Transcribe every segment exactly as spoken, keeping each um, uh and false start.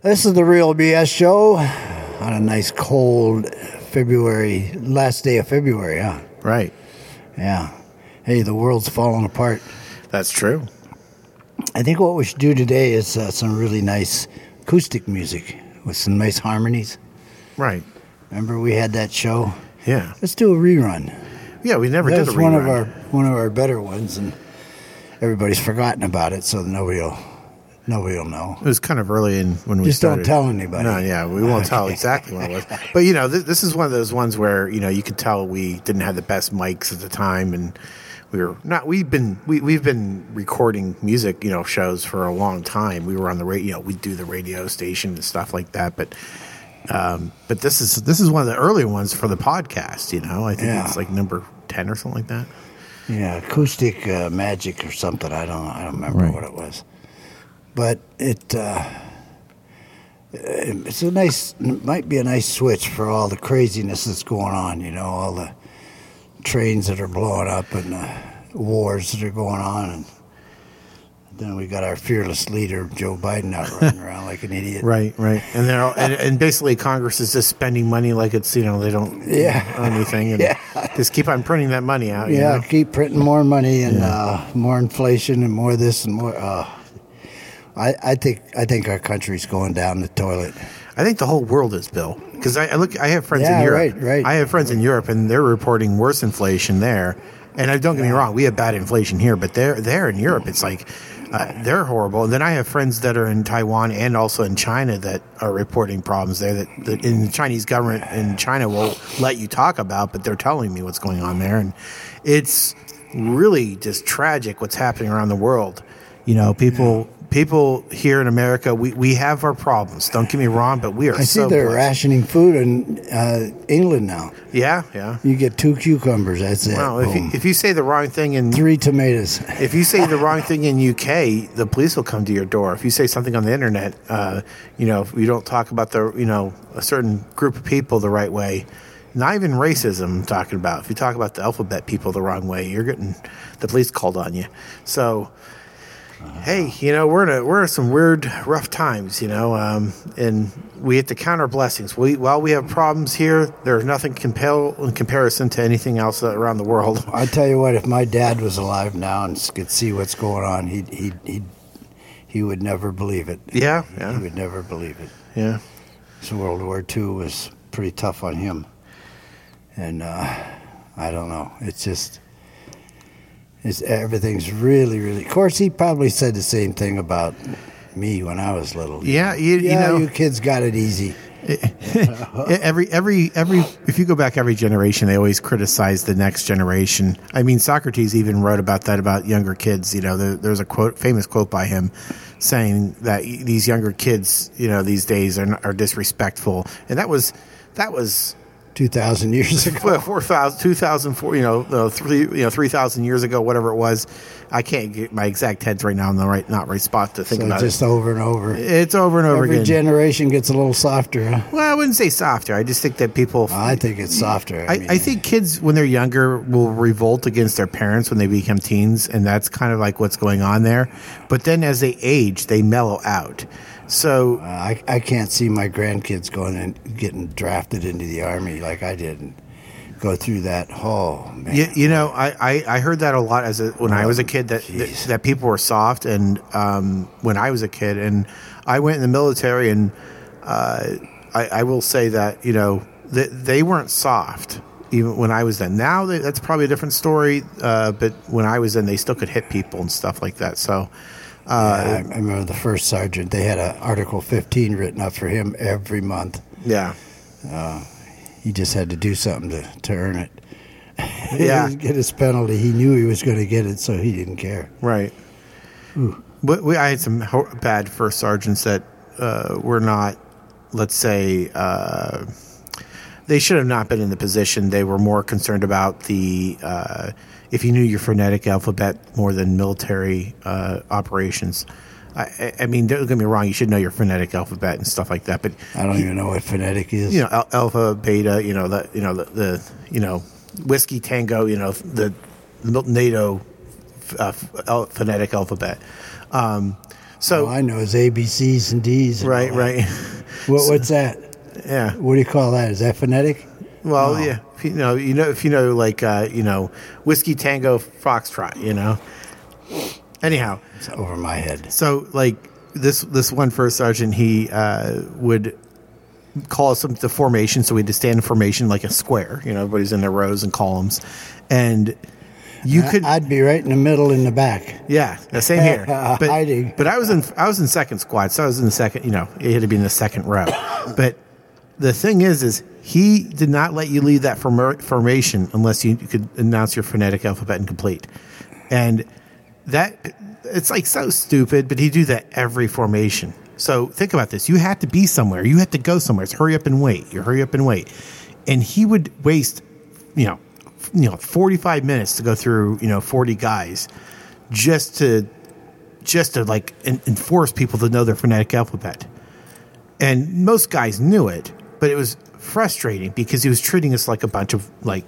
This is the Real B S Show on a nice cold February, last day of February, huh? Right. Yeah. Hey, the world's falling apart. That's true. I think what we should do today is uh, some really nice acoustic music with some nice harmonies. Right. Remember we had that show? Yeah. Let's do a rerun. Yeah, we never that did a was rerun. one of our one of our better ones, and everybody's forgotten about it, so nobody will nobody will know. It was kind of early in when we Just started. don't tell anybody. No, yeah, we won't tell exactly what it was. But you know, th- this is one of those ones where you know you could tell we didn't have the best mics at the time, and we were not. We've been we we've been recording music, you know, shows for a long time. We were on the radio. You know, we do the radio station and stuff like that, but. Um, but this is this is one of the earlier ones for the podcast. You know, I think Yeah. it's like number ten or something like that. Yeah, acoustic uh, magic or something. I don't I don't remember Right. what it was, but it uh, it's a nice it might be a nice switch for all the craziness that's going on. You know, all the trains that are blowing up and the wars that are going on, and then we got our fearless leader Joe Biden out running around like an idiot. Right, right, and they're all, and, and basically Congress is just spending money like it's you know they don't Yeah. own anything, and Yeah. just keep on printing that money out. you Yeah, know? keep printing more money and Yeah. uh, more inflation and more this and more. Uh, I, I think I think our country's going down the toilet. I think the whole world is, Bill, because I, I look. I have friends Yeah, in Europe. right, right. I have friends in Europe, and they're reporting worse inflation there. And I, don't get me wrong, we have bad inflation here, but they're there in Europe. It's like uh, they're horrible. And then I have friends that are in Taiwan and also in China that are reporting problems there that, that in the Chinese government in China will let you talk about, but they're telling me what's going on there, and it's really just tragic what's happening around the world. You know, people. People here in America, we, we have our problems. Don't get me wrong, but we are I see so they're blessed. rationing food in uh, England now. Yeah, yeah. You get two cucumbers. That's it. Well, if you, Boom. if you say the wrong thing in Three tomatoes. if you say the wrong thing in U K, the police will come to your door. If you say something on the internet, uh, you know, if you don't talk about the you know a certain group of people the right way, not even racism. I'm talking about if you talk about the alphabet people the wrong way, you're getting the police called on you. So. Hey, you know we're in a, we're in some weird, rough times, you know, um, and we have to count our blessings. We while we have problems here, there's nothing compel in comparison to anything else around the world. I tell you what, if my dad was alive now and could see what's going on, he he he he would never believe it. Yeah, He yeah, would never believe it. yeah. So World War Two was pretty tough on him, and uh, I don't know. It's just. It's, everything's really, really. Of course, he probably said the same thing about me when I was little. Yeah, you, you yeah, know, you kids got it easy. every every every if you go back every generation, they always criticize the next generation. I mean, Socrates even wrote about that about younger kids. You know, there, there's a quote, famous quote by him, saying that these younger kids, you know, these days are are disrespectful, and that was that was. Two thousand years ago. Well, four thousand, two thousand four, you know, uh, three, you know, three thousand years ago, whatever it was. I can't get my exact heads right now in the right, not right spot to think So about just it. over and over. It's over and over Every again. generation gets a little softer. Huh? Well, I wouldn't say softer. I just think that people. I think it's softer. I, mean, I think kids, when they're younger, will revolt against their parents when they become teens, and that's kind of like what's going on there. But then as they age, they mellow out. So uh, I I can't see my grandkids going and getting drafted into the army like I did and go through that. Oh man. You, you know, I, I, I heard that a lot as a, when I was a kid that, that Jeez. that people were soft, and um, when I was a kid, and I went in the military, and uh, I, I will say that you know that they weren't soft even when I was then. Now they, that's probably a different story, uh, but when I was in, they still could hit people and stuff like that. So. Uh, I, I remember the first sergeant. They had an Article fifteen written up for him every month. yeah. He just had to do something to, to earn it. Yeah. He get his penalty. He knew he was going to get it, so he didn't care. Right. But we, I had some ho- bad first sergeants that uh, were not, let's say, uh, they should have not been in the position. They were more concerned about the, uh, if you knew your phonetic alphabet more than military uh, operations. I, I mean, don't get me wrong, you should know your phonetic alphabet and stuff like that. But I don't even know what phonetic is. you know, al- alpha, beta, you know, the, you know, the, the you know, whiskey, tango, you know, the NATO uh, phonetic alphabet. Um, So All I know is A B Cs and Ds. And right, all that. right, What, what's that? yeah. What do you call that? Is that phonetic? Well, No. yeah. If you know, you know, if you know, like uh, you know, whiskey tango foxtrot. You know. Anyhow, It's over my head. so like this this one first sergeant, he uh, would call us the formation, so we had to stand in formation like a square. You know, everybody's in their rows and columns, and you I- could. I'd be right in the middle in the back. Yeah, the same here. But, Hiding. but I was in I was in second squad, so I was in the second. You know, it had to be in the second row. But the thing is, is he did not let you leave that form- formation unless you could announce your phonetic alphabet and complete. And that it's like so stupid, but he do that every formation. So think about this: you had to be somewhere, you had to go somewhere. It's hurry up and wait. You hurry up and wait, and he would waste, you know, you know, forty-five minutes to go through, you know, forty guys, just to, just to like en- enforce people to know their phonetic alphabet. And most guys knew it, but it was frustrating because he was treating us like a bunch of like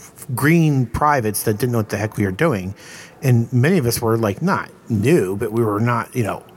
green privates that didn't know what the heck we were doing. And many of us were like not new, but we were not, you know,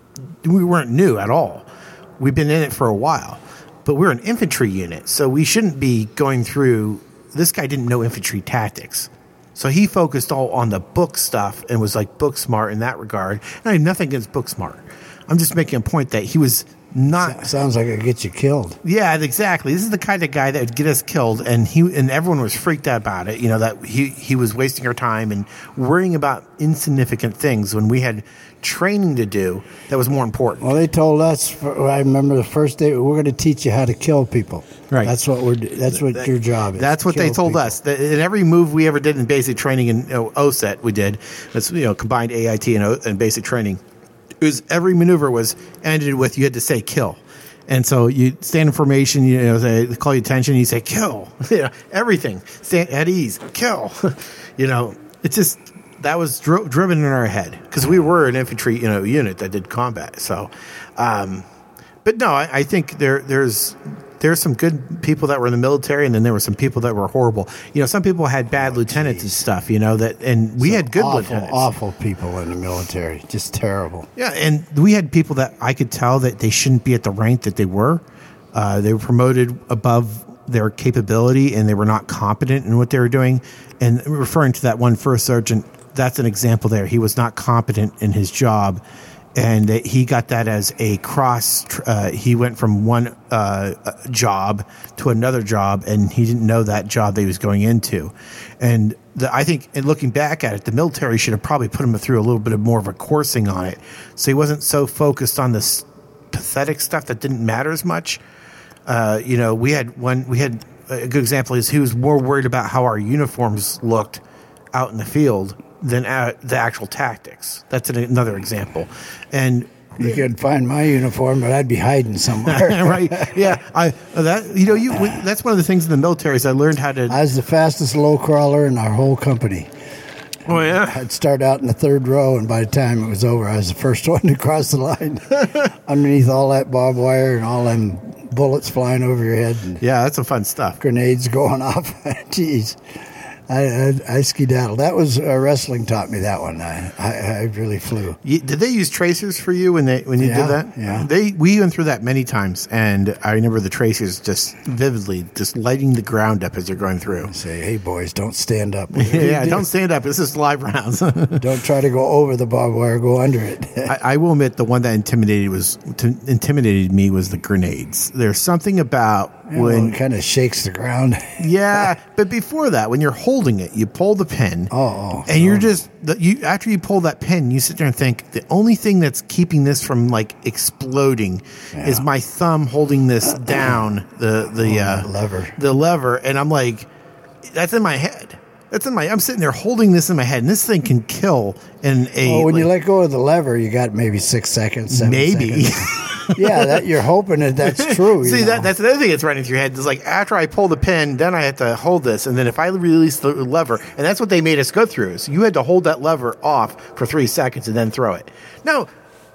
we weren't new at all. We've been in it for a while, but we're an infantry unit, so we shouldn't be going through. This guy didn't know infantry tactics, so he focused all on the book stuff and was like book smart in that regard. And I have nothing against book smart. I'm just making a point that he was not. Sounds like it'd get you killed. Yeah, exactly. This is the kind of guy that would get us killed, and he and everyone was freaked out about it. You know, that he he was wasting our time and worrying about insignificant things when we had training to do that was more important. Well, they told us. For, I remember the first day we're going to teach you how to kill people. Right. That's what we're. That's what That- your job is. That's what they kill told people. us. That in every move we ever did in basic training in you know, O S E T, we did. That's you know combined A I T and, o, and basic training. It was every maneuver was ended with you had to say kill. And so you stand in formation, you know, they call you attention, you say kill. You know, everything. Stand at ease, kill. You know, it's just that was dro- driven in our head because we were an infantry, you know, unit that did combat. So, um, but no, I, I think there there's there's some good people that were in the military, and then there were some people that were horrible. You know, some people had bad lieutenants and stuff. You know that, and we had good awful, lieutenants. awful people in the military. Just terrible. Yeah, and we had people that I could tell that they shouldn't be at the rank that they were. Uh, they were promoted above their capability, and they were not competent in what they were doing. And referring to that one first sergeant, that's an example there. He was not competent in his job, and that he got that as a cross. Uh, he went from one uh, job to another job, and he didn't know that job that he was going into. And the, I think, in looking back at it, the military should have probably put him through a little bit of more of a coursing on it, so he wasn't so focused on this pathetic stuff that didn't matter as much. Uh, you know, we had one. We had a good example is he was more worried about how our uniforms looked out in the field than at the actual tactics. That's an, another example. And You could find my uniform, but I'd be hiding somewhere. right, yeah, I that you know you that's one of the things in the military is I learned how to. I was the fastest low crawler in our whole company. Oh yeah, I'd start out in the third row, and by the time it was over, I was the first one to cross the line. Underneath all that barbed wire and all them bullets flying over your head and yeah, that's some fun stuff. grenades going off. Jeez. I, I, I skedaddled. That was uh, wrestling taught me that one. I, I, I really flew. You, did they use tracers for you when they when you Yeah, did that? yeah. They we went through that many times, and I remember the tracers just vividly just lighting the ground up as you're going through. Say, hey boys, don't stand up. Yeah, don't stand up. This is live rounds. Don't try to go over the barbed wire. Go under it. I, I will admit the one that intimidated was t- intimidated me was the grenades. There's something about when when it kind of shakes the ground. yeah, but before that, when you're holding it, you pull the pin. Oh, oh, and you're oh. just the, you after you pull that pin, you sit there and think the only thing that's keeping this from like exploding Yeah. is my thumb holding this down the the uh, the lever. the lever, and I'm like, that's in my head. That's in my. I'm sitting there holding this in my head, and this thing can kill in a. Oh, when you like, let go of the lever, you got maybe six seconds, seven maybe. seconds. Yeah, that you're hoping that that's true. you See, know. that that's another thing that's running through your head. Is like after I pull the pin, then I have to hold this, and then if I release the lever, and that's what they made us go through. Is you had to hold that lever off for three seconds and then throw it. No,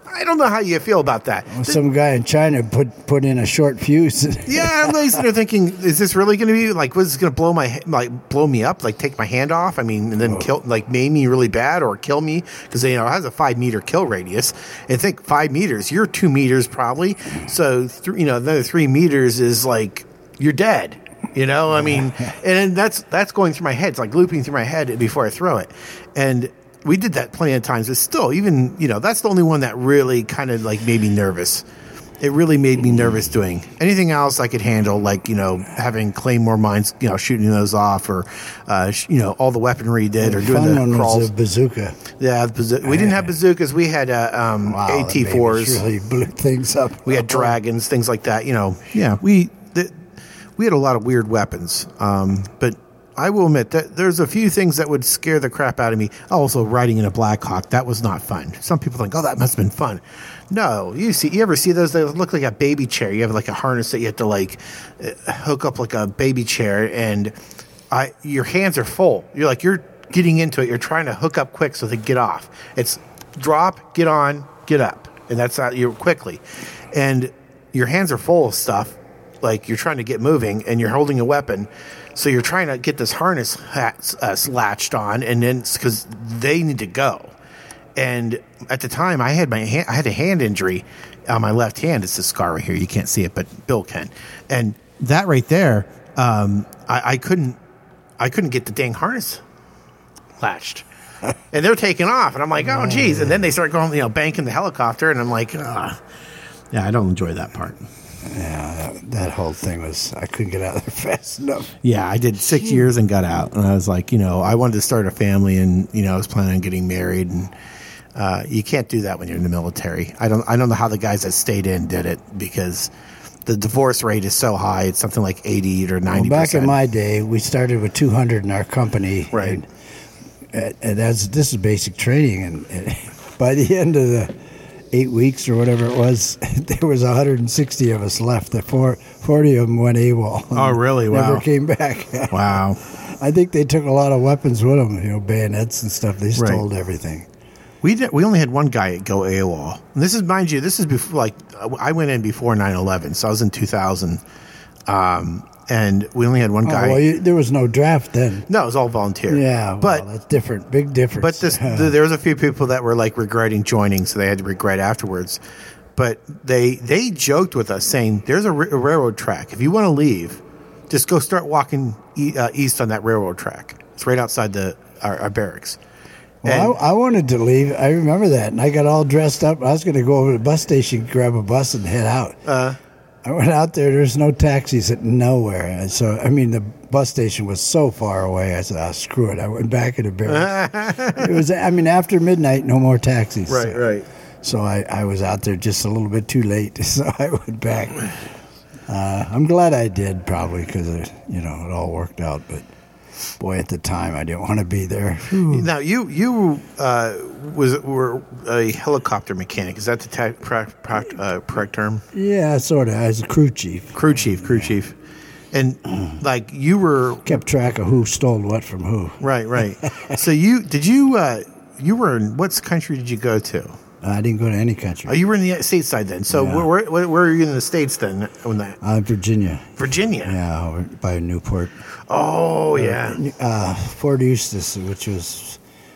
I don't know how you feel about that. Well, some guy in China put put in a short fuse. Yeah, I'm sitting there thinking, is this really going to be like, was this going to blow my like blow me up, like take my hand off? I mean, and then Oh. kill, like maim me really bad or kill me because you know it has a five meter kill radius. And think five meters, you're two meters probably, so th- you know another three meters is like you're dead. You know, I mean, and that's that's going through my head. It's like looping through my head before I throw it, and. We did that plenty of times. It's still, even, you know, that's the only one that really kind of like made me nervous. It really made me nervous doing. Anything else I could handle, like, you know, having Claymore mines, you know, shooting those off, or, uh, sh- you know, all the weaponry did, or The doing fun the one crawls. was a bazooka. Yeah, the bazoo- we didn't have bazookas. We had uh, um, Wow, A T that fours. baby really blew things up. We had dragons, things like that. You know, yeah, we th- we had a lot of weird weapons. Um, but I will admit that there's a few things that would scare the crap out of me. Also, riding in a Black Hawk, that was not fun. Some people think, oh, that must have been fun. No, you see, you ever see those? They look like a baby chair. You have like a harness that you have to like uh, hook up like a baby chair, and I, your hands are full. You're like you're getting into it. You're trying to hook up quick so they get off. It's drop, get on, get up, and that's how you quickly. And your hands are full of stuff. Like you're trying to get moving, and you're holding a weapon. So you're trying to get this harness hat, uh, latched on, and then because they need to go. And at the time, I had my hand, I had a hand injury on my left hand. It's a scar right here. You can't see it, but Bill can. And that right there, um, I, I couldn't, I couldn't get the dang harness latched. And they're taking off, and I'm like, oh, geez. And then they start going, you know, banking the helicopter, and I'm like, ah. Yeah, I don't enjoy that part. Yeah, that, that whole thing was, I couldn't get out of there fast enough. Yeah, I did six years and got out. And I was like, you know, I wanted to start a family, and, you know, I was planning on getting married. And uh, you can't do that when you're in the military. I don't I don't know how the guys that stayed in did it, because the divorce rate is so high. It's something like eighty or ninety percent. Well, back in my day, we started with two hundred in our company. Right. And, and, and that's, this is basic training. And, and by the end of the eight weeks or whatever it was, there was one hundred sixty of us left. The four, forty of them went AWOL. Oh, really? Wow. Never came back. Wow. I think they took a lot of weapons with them, you know, bayonets and stuff. They stole Right. everything. We did, we only had one guy go AWOL. And this is, mind you, this is before, like, I went in before nine eleven, so I was in two thousand. Um, and we only had one Oh, guy. well, you, there was no draft then. No, it was all volunteer. Yeah, well, but that's different. Big difference. But this, th- there was a few people that were like regretting joining, so they had to regret afterwards. But they they joked with us saying, "There's a, r- a railroad track. If you want to leave, just go start walking e- uh, east on that railroad track. It's right outside the our, our barracks." Well, And- I, I wanted to leave. I remember that, and I got all dressed up. I was going to go over to the bus station, grab a bus, and head out. Uh, I went out there. There's no taxis at nowhere. And so, I mean, the bus station was so far away. I said, oh, screw it. I went back in the barracks. It was, I mean, after midnight, no more taxis. right, right. So I, I was out there just a little bit too late. So I went back. Uh, I'm glad I did, probably, because, you know, it all worked out. But, boy, at the time, I didn't want to be there. Now you you uh, was were a helicopter mechanic. Is that the ta- pra- pra- uh, correct term? Yeah, sort of. I was a crew chief. Crew chief, crew chief, and like you were Kept track of who stole what from who. right, right. So you did you uh, you were in what country did you go to? I didn't go to any country. Oh, you were in the stateside then. So Yeah. where, where where were you in the states then? When that Uh, Virginia. Virginia. Yeah, over by Newport. Oh yeah. Uh, Fort Eustis, which was,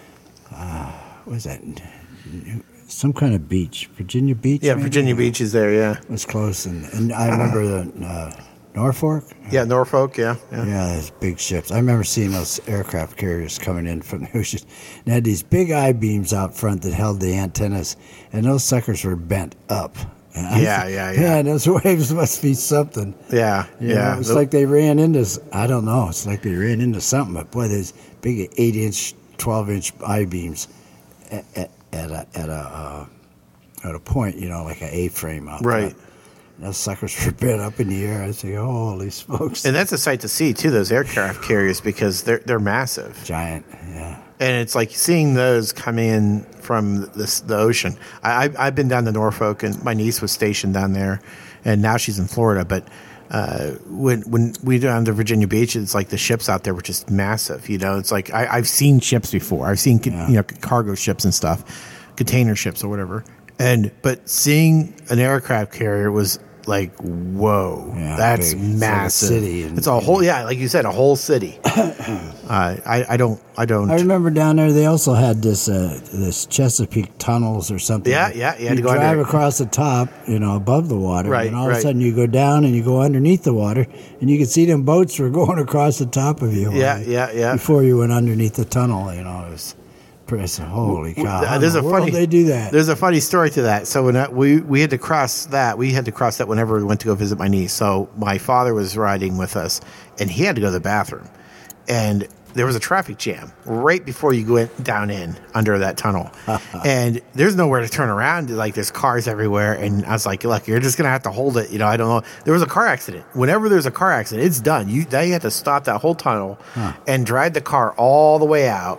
uh, what was that? New- Some kind of beach. Virginia Beach? Yeah, maybe? Virginia Beach is there. Yeah. It was close. And, and I remember the uh, Norfolk. Yeah, Norfolk. Yeah. Yeah. Yeah, those big ships. I remember seeing those aircraft carriers coming in from the ocean. They had these big I-beams out front that held the antennas, and those suckers were bent up. And I Yeah, said, yeah, yeah. Man, those waves must be something. Yeah. You Yeah. know, it's The- like they ran into, s- I don't know, it's like they ran into something. But boy, there's big eight-inch, twelve-inch I-beams at, at, at a, at a, uh, at a point, you know, like an A-frame out Right. front. And those suckers were bent up in the air. I say, holy smokes. and that's a sight to see too. Those aircraft carriers, because they're they're massive. Giant, yeah. And it's like seeing those come in from this, the ocean. I, I, I've been down to Norfolk, and my niece was stationed down there, and now she's in Florida. But uh, when when we down to Virginia Beach, it's like the ships out there were just massive. You know, it's like I, I've seen ships before. I've seen Yeah. you know cargo ships and stuff, container ships or whatever. And but seeing an aircraft carrier was like, whoa, Yeah, that's big. It's like a massive. city and- it's a whole, yeah, like you said, a whole city. uh, I, I don't, I don't. I remember down there they also had this uh, this Chesapeake tunnels or something. Yeah, yeah, you had to go drive under it. across the top, you know, above the water, Right, and all of right. a sudden you go down and you go underneath the water, and you could see them boats were going across the top of you. Yeah, uh, yeah, yeah. Before you went underneath the tunnel, you know, it was pretty. Holy cow! Uh, How there's in a the world funny they do that. There's a funny story to that. So when I, we we had to cross that, we had to cross that whenever we went to go visit my niece. So my father was riding with us, and he had to go to the bathroom, and there was a traffic jam right before you went down in under that tunnel, and there's nowhere to turn around. Like there's cars everywhere, and I was like, "Look, you're just gonna have to hold it." You know, I don't know. There was a car accident. Whenever there's a car accident, it's done. You they had to stop that whole tunnel Huh. and drive the car all the way out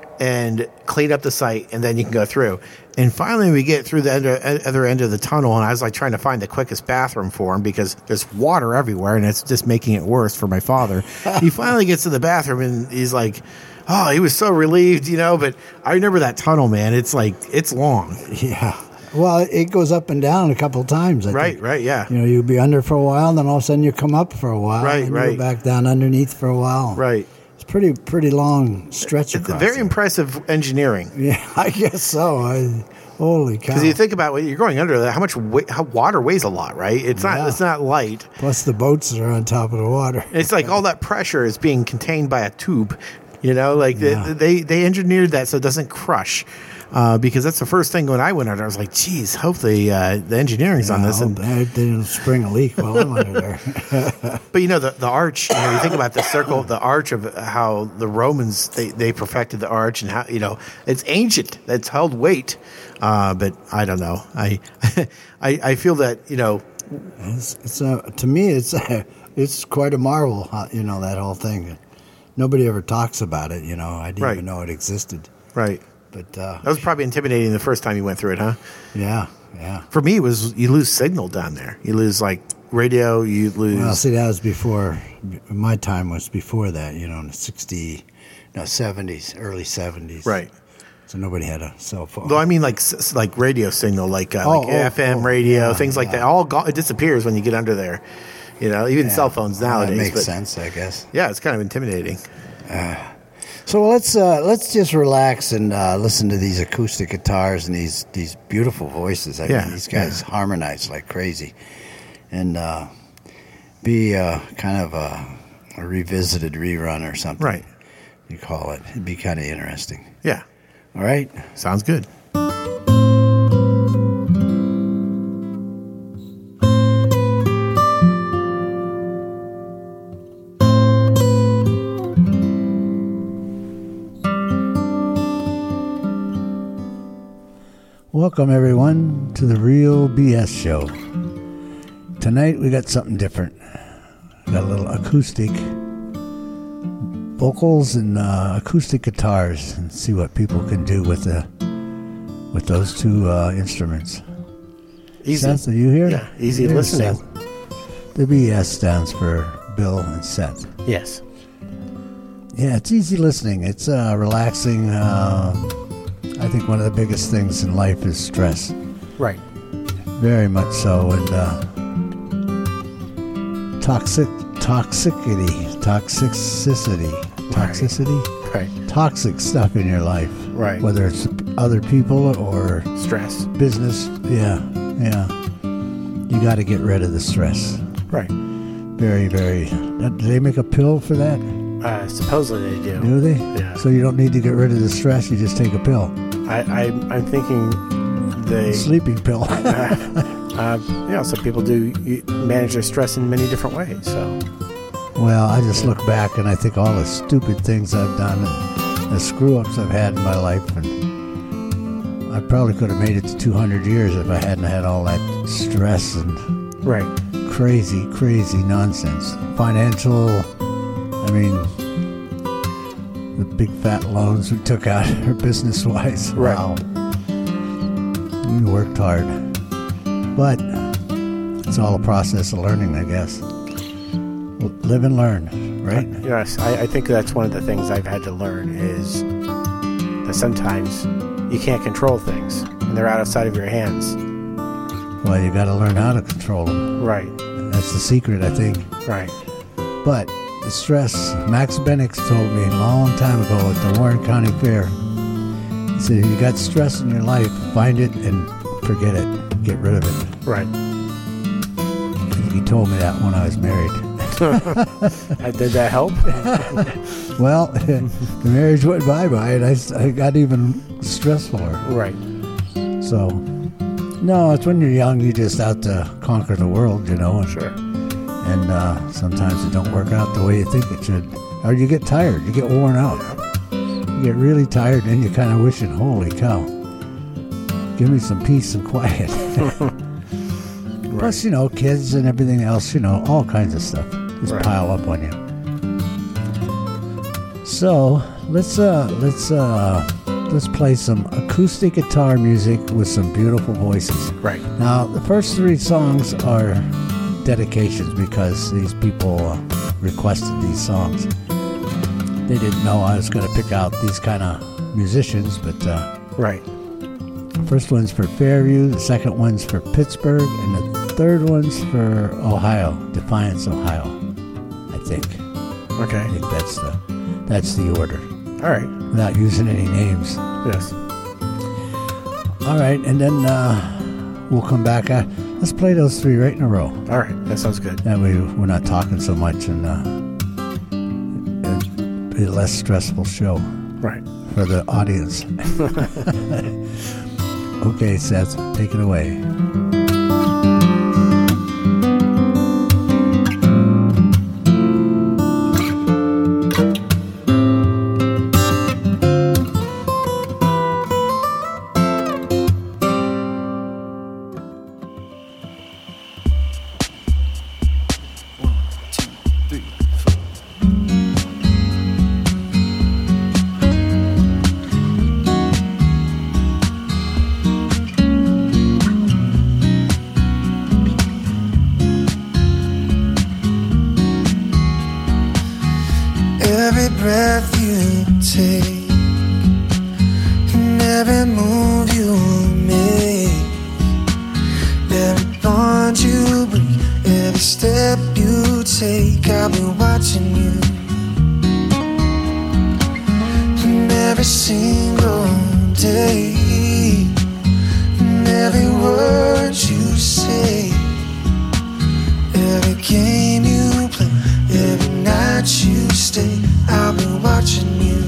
and clean up the site, and then you can go through. And finally, we get through the other, other end of the tunnel, and I was like trying to find the quickest bathroom for him because there's water everywhere, and it's just making it worse for my father. He finally gets to the bathroom, and he's like, "Oh, he was so relieved, you know." But I remember that tunnel, man. It's like it's long, Yeah. Well, it goes up and down a couple of times. I right? think. Right? Yeah, You know, you'll be under for a while, and then all of a sudden you come up for a while, Right, and right. you go back down underneath for a while. right. It's pretty pretty long stretch It's across. very there. impressive engineering. Yeah, I guess so. I, holy cow! Because you think about when you're going under that, how much weight, how water weighs a lot, right? It's not Yeah. it's not light. Plus the boats that are on top of the water. It's like all that pressure is being contained by a tube. You know, like Yeah. they, they they engineered that so it doesn't crush. Uh, because that's the first thing when I went under, I was like, "Geez, hopefully uh, the engineering's on I this." hope And, they didn't spring a leak while I'm under there. but you know, the the arch. You know, you think about the circle, the arch of how the Romans they, they perfected the arch, and how you know it's ancient. It's held weight. Uh, but I don't know. I, I I feel that you know. It's, it's a, to me, it's a, it's quite a marvel. How, you know, that whole thing. Nobody ever talks about it. You know, I didn't Right. even know it existed. Right. But uh, That was probably intimidating the first time you went through it, huh? yeah, yeah. For me, it was you lose signal down there. You lose like radio. You lose. Well, see, that was before. My time was before that. You know, in the sixty, no seventies, early seventies. right. So nobody had a cell phone. Though I mean, like s- like radio signal, like uh, Oh, like oh, F M oh, radio, yeah, things like yeah. that. All gone, it disappears when you get under there. You know, even cell phones Well, nowadays. That makes but sense, I guess. Yeah, it's kind of intimidating. So let's uh, let's just relax and uh, listen to these acoustic guitars and these these beautiful voices. I Yeah, mean, these guys yeah. harmonize like crazy, and uh, be uh, kind of a, a revisited rerun or something. Right. You call it. It'd be kind of interesting. Yeah, All right. sounds good. Welcome everyone to the Real B S Show. Tonight we got something different. We got a little acoustic vocals and uh, acoustic guitars, and see what people can do with the with those two uh, instruments. Easy. Seth, are you here? Yeah, easy Here's listening. Seth. The B S stands for Bill and Seth. Yes. Yeah, it's easy listening. It's uh, relaxing. Uh, I think one of the biggest things in life is stress. Right. Very much so. And uh, toxic, toxicity, toxicity, toxicity, Right. toxic stuff in your life. Right. Whether it's other people or Stress. business. Yeah, yeah. You got to get rid of the stress. Right. Very, very. Uh, Do they make a pill for that? Uh, supposedly they do. Do they? Yeah. So you don't need to get rid of the stress. You just take a pill. I, I I'm thinking they. Sleeping pill. Uh, you know, some people do you manage their stress in many different ways. So. Well, I just look back and I think all the stupid things I've done and the screw-ups I've had in my life, and I probably could have made it to two hundred years if I hadn't had all that stress and Right. crazy, crazy nonsense. Financial, I mean, the big fat loans we took out business-wise. Right. Wow. We worked hard. But it's all a process of learning, I guess. Live and learn, right? Yes, I, I think that's one of the things I've had to learn is that sometimes you can't control things. And and they're outside of your hands. Well, you got to learn how to control them. Right. That's the secret, I think. Right. But the stress, Max Benix told me a long time ago at the Warren County Fair. He said, if you got stress in your life, find it and forget it. Get rid of it. Right. He told me that when I was married. Did that help? Well, the marriage went bye-bye, and I, I got even stressfuler. Right. So, no, it's when you're young, you're just out to conquer the world, you know. And, Sure. And uh, sometimes it don't work out the way you think it should. Or you get tired. You get worn out. You get really tired, and you're kind of wishing, holy cow, give me some peace and quiet. Right. Plus, you know, kids and everything else, you know, all kinds of stuff just Right. pile up on you. So let's uh, let's uh, let's play some acoustic guitar music with some beautiful voices. Right. Now, the first three songs are dedications because these people uh, requested these songs. They didn't know I was going to pick out these kind of musicians, but. Uh, Right. First one's for Fairview, the second one's for Pittsburgh, and the third one's for Ohio, Defiance, Ohio. I think. Okay. I think that's the that's the order. All right. Without using any names. Yes. All right, and then uh, we'll come back. Uh, let's play those three right in a row. All right. That sounds good. That way we're not talking so much, and uh, it'll be a less stressful show. Right. For the audience. Okay, Seth, take it away. Every breath you take and every move you make, every bond you break, every step you take, I'll be watching you. And every single day, and every word you say, every game you play, every night you stay, I'll be watching you.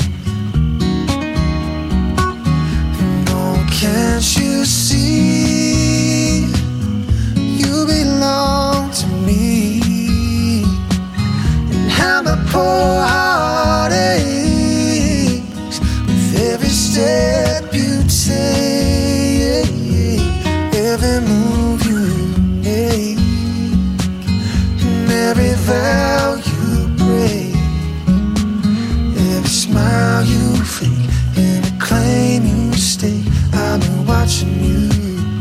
And oh, can't you see, you belong to me, and how my poor heart aches with every step you take, every move you make, and every vow you break, every smile you fake, every claim you stake, I've been watching you.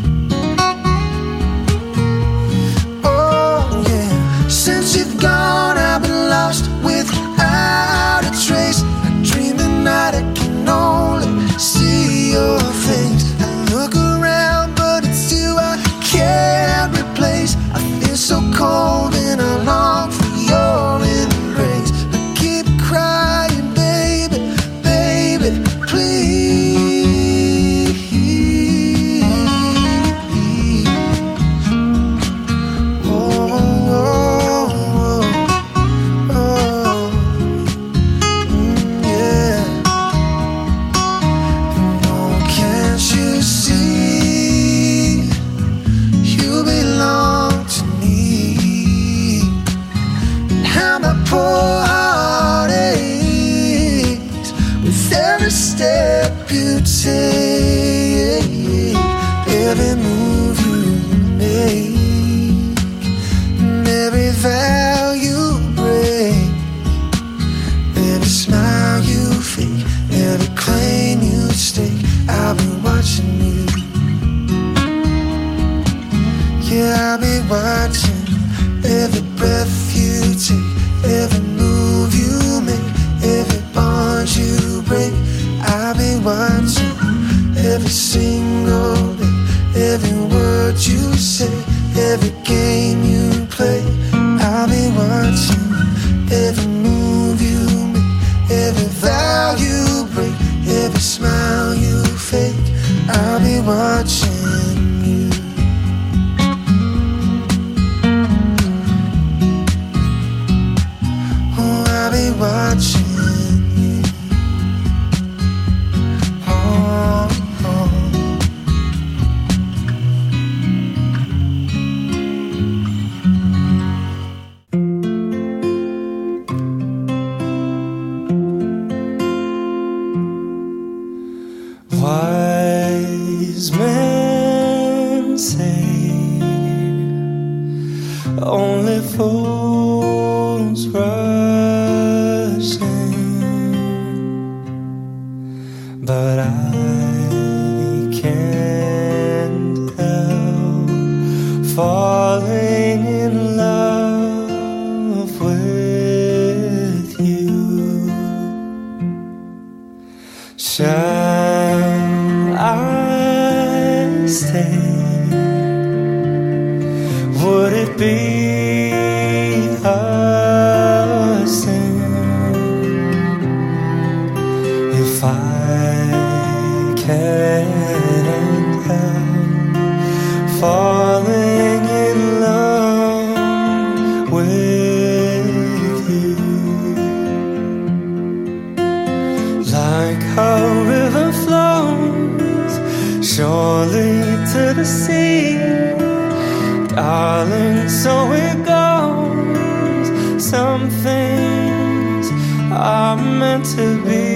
Oh yeah, since you've gone I've been lost without a trace. I dream the night I can only see your face. I look around but it's you I can't replace. I feel so cold and I long for your embrace. I keep crying, baby, baby, please. Oh, oh, oh, oh. Mm, yeah. Oh, can't you see, you belong to me, and how my poor heart aches with every step you take, every move you make, and every vow you break, every smile you fake, every claim you stake, I'll be watching you. Yeah, I'll be watching every breath you take, every move you make, every bond you break. I'll be watching every single day. game you play. I'll be watching every move you make, every vow you break, every smile you fake. I'll be watching you. Oh, I'll be watching. Wise men say only fools rush in, but I can't help falling in love with you. Shall I stay? Would it be a sin if I can't help falling in love with you? Like a river flows surely to the sea, darling, so it goes. Some things are meant to be.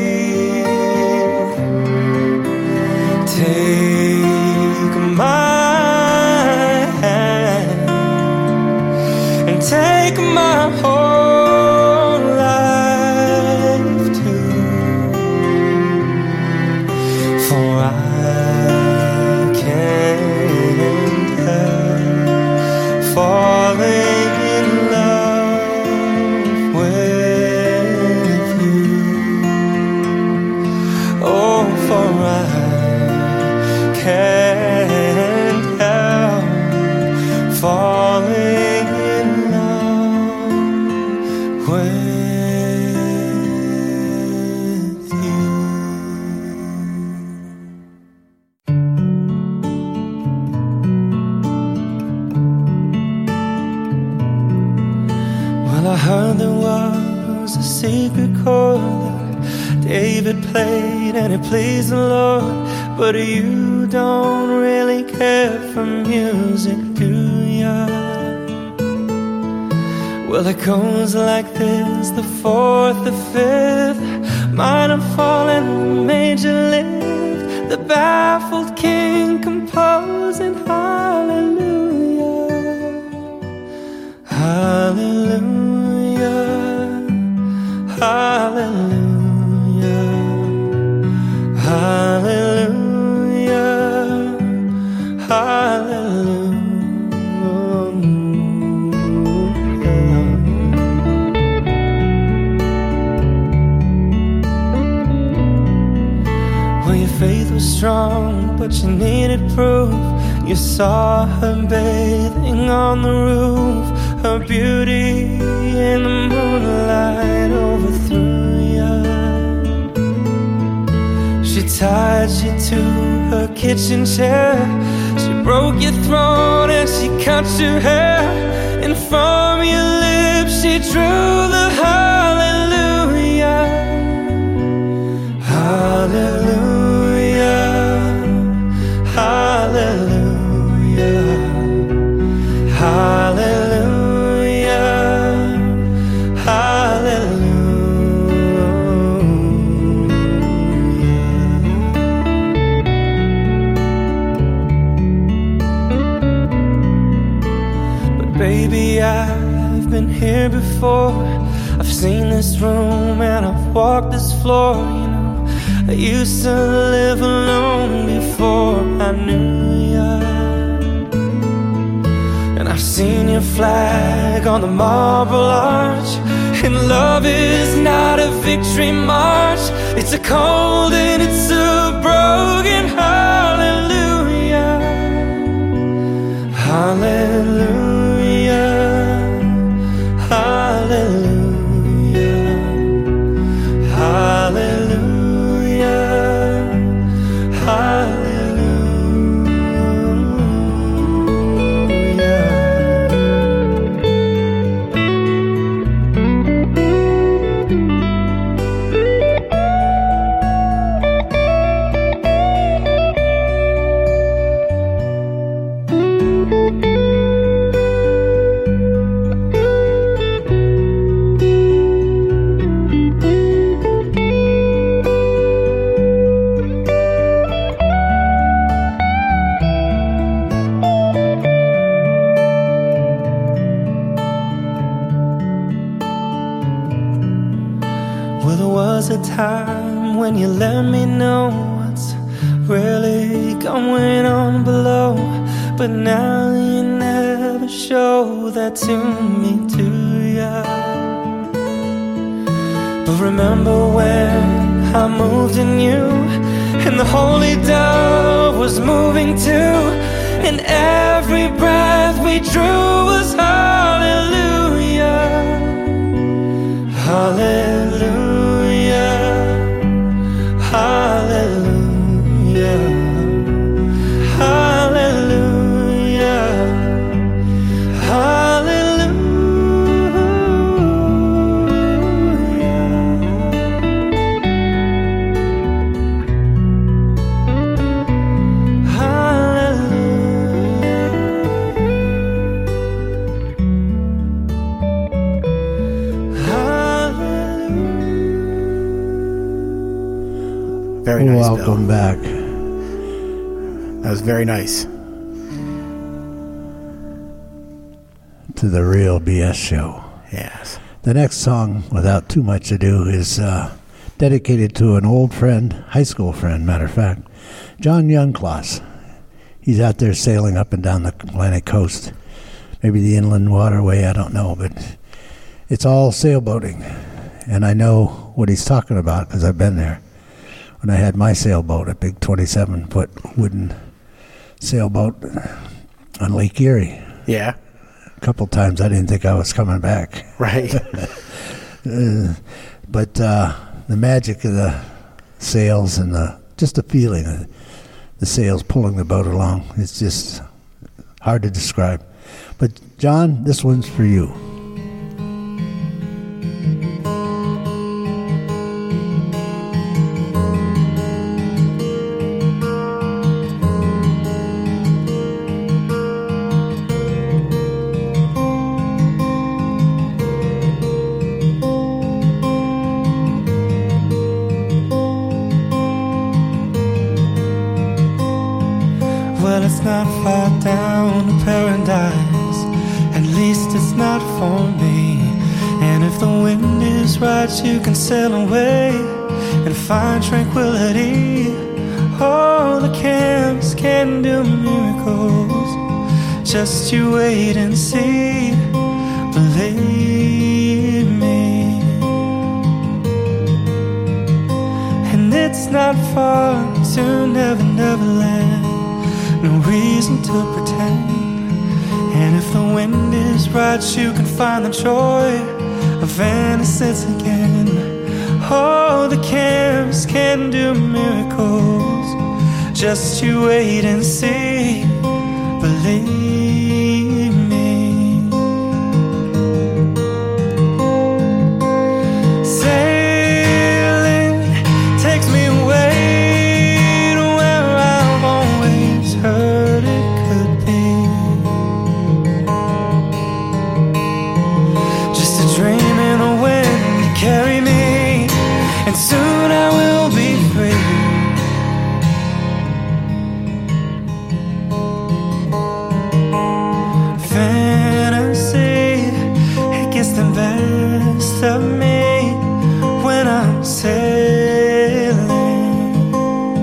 Take my hand and take my whole life too, for I can't help falling in love with you. Oh, for I can't help falling in love with you. Well, I heard there was a secret chord that David played and it pleased the Lord. But you don't really care for music, do ya? Well, it goes like this: the fourth, the fifth, minor fall and major lift, the baffled king composing hallelujah, hallelujah, hallelujah, hallelujah, hallelujah. Well, your faith was strong, but you needed proof. You saw her bathing on the roof, her beauty in the moonlight overthrew you. She tied you to her kitchen chair, she broke your throat and she cut your hair, and from your lips she drew the hallelujah, hallelujah, hallelujah, hallelujah, hallelujah. But baby, I've been here before. I've seen this room and I've walked this floor. You know, I used to live alone before I knew ya, and I've seen your flag on the marble arch. And love is not a victory march, it's a cold and it's a broken hallelujah, hallelujah, a time when you let me know what's really going on below, but now you never show that to me, do ya? But remember when I moved in you, and the holy dove was moving too, and every breath we drew was hallelujah, hallelujah, hallelujah, hallelujah, hallelujah. Very nice, Welcome Bill. back. That was very nice. To the Real B S Show. Yes. The next song, without too much ado, is uh, dedicated to an old friend, high school friend, matter of fact, John Youngclass. He's out there sailing up and down the Atlantic coast. Maybe the inland waterway, I don't know, but it's all sailboating. And I know what he's talking about because I've been there. When I had my sailboat, a big twenty-seven foot wooden sailboat on Lake Erie. Yeah. A couple times I didn't think I was coming back. Right. uh, but uh, the magic of the sails and the just the feeling of the sails pulling the boat along, it's just hard to describe. But John, this one's for you. Well, it's not far down to paradise, at least it's not for me. And if the wind is right, you can sail away and find tranquility. Oh, the camps can do miracles, just you wait and see, believe me. And it's not far to Never Never Land, no reason to pretend. And if the wind is right, you can find the joy of innocence again. Oh, the camps can do miracles, just you wait and see, believe me. Sailing takes me away to where I've always heard it could be. Just a dream in the wind to carry me, and soon I will be free. Fantasy, it gets the best of me when I'm sailing.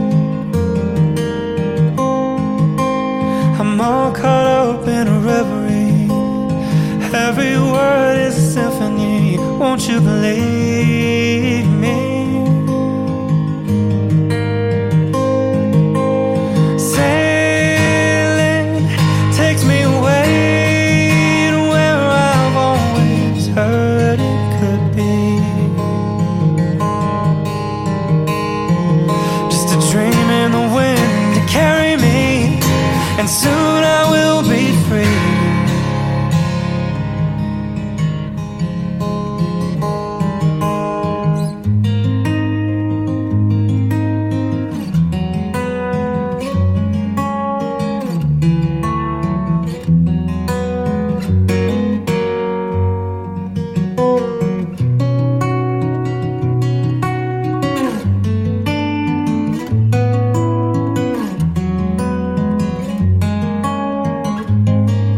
I'm all caught up in a reverie, every word is a symphony. Won't you believe me? Sailing takes me away to where I've always heard it could be. Just a dream in the wind to carry me, and soon I will be free.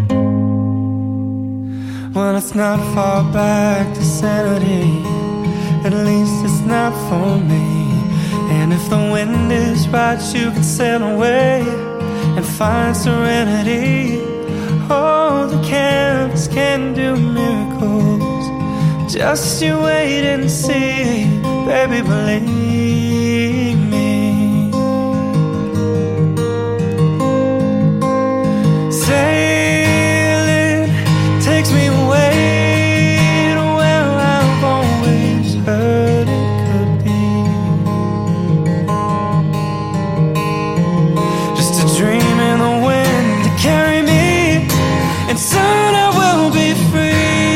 Well, it's not far back to sanity, at least it's not for me. And if the wind is right, you can sail away and find serenity. Oh, the canvas can do miracles. Just you wait and see, baby, believe me. Sailing takes me away to where I've always heard it could be. Just a dream in the wind to carry me, and soon I will be free.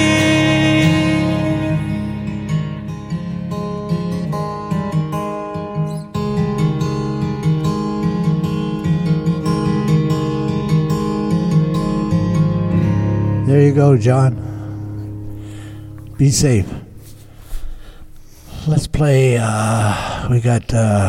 There you go, John. Be safe. Let's play. Uh, we got. Uh,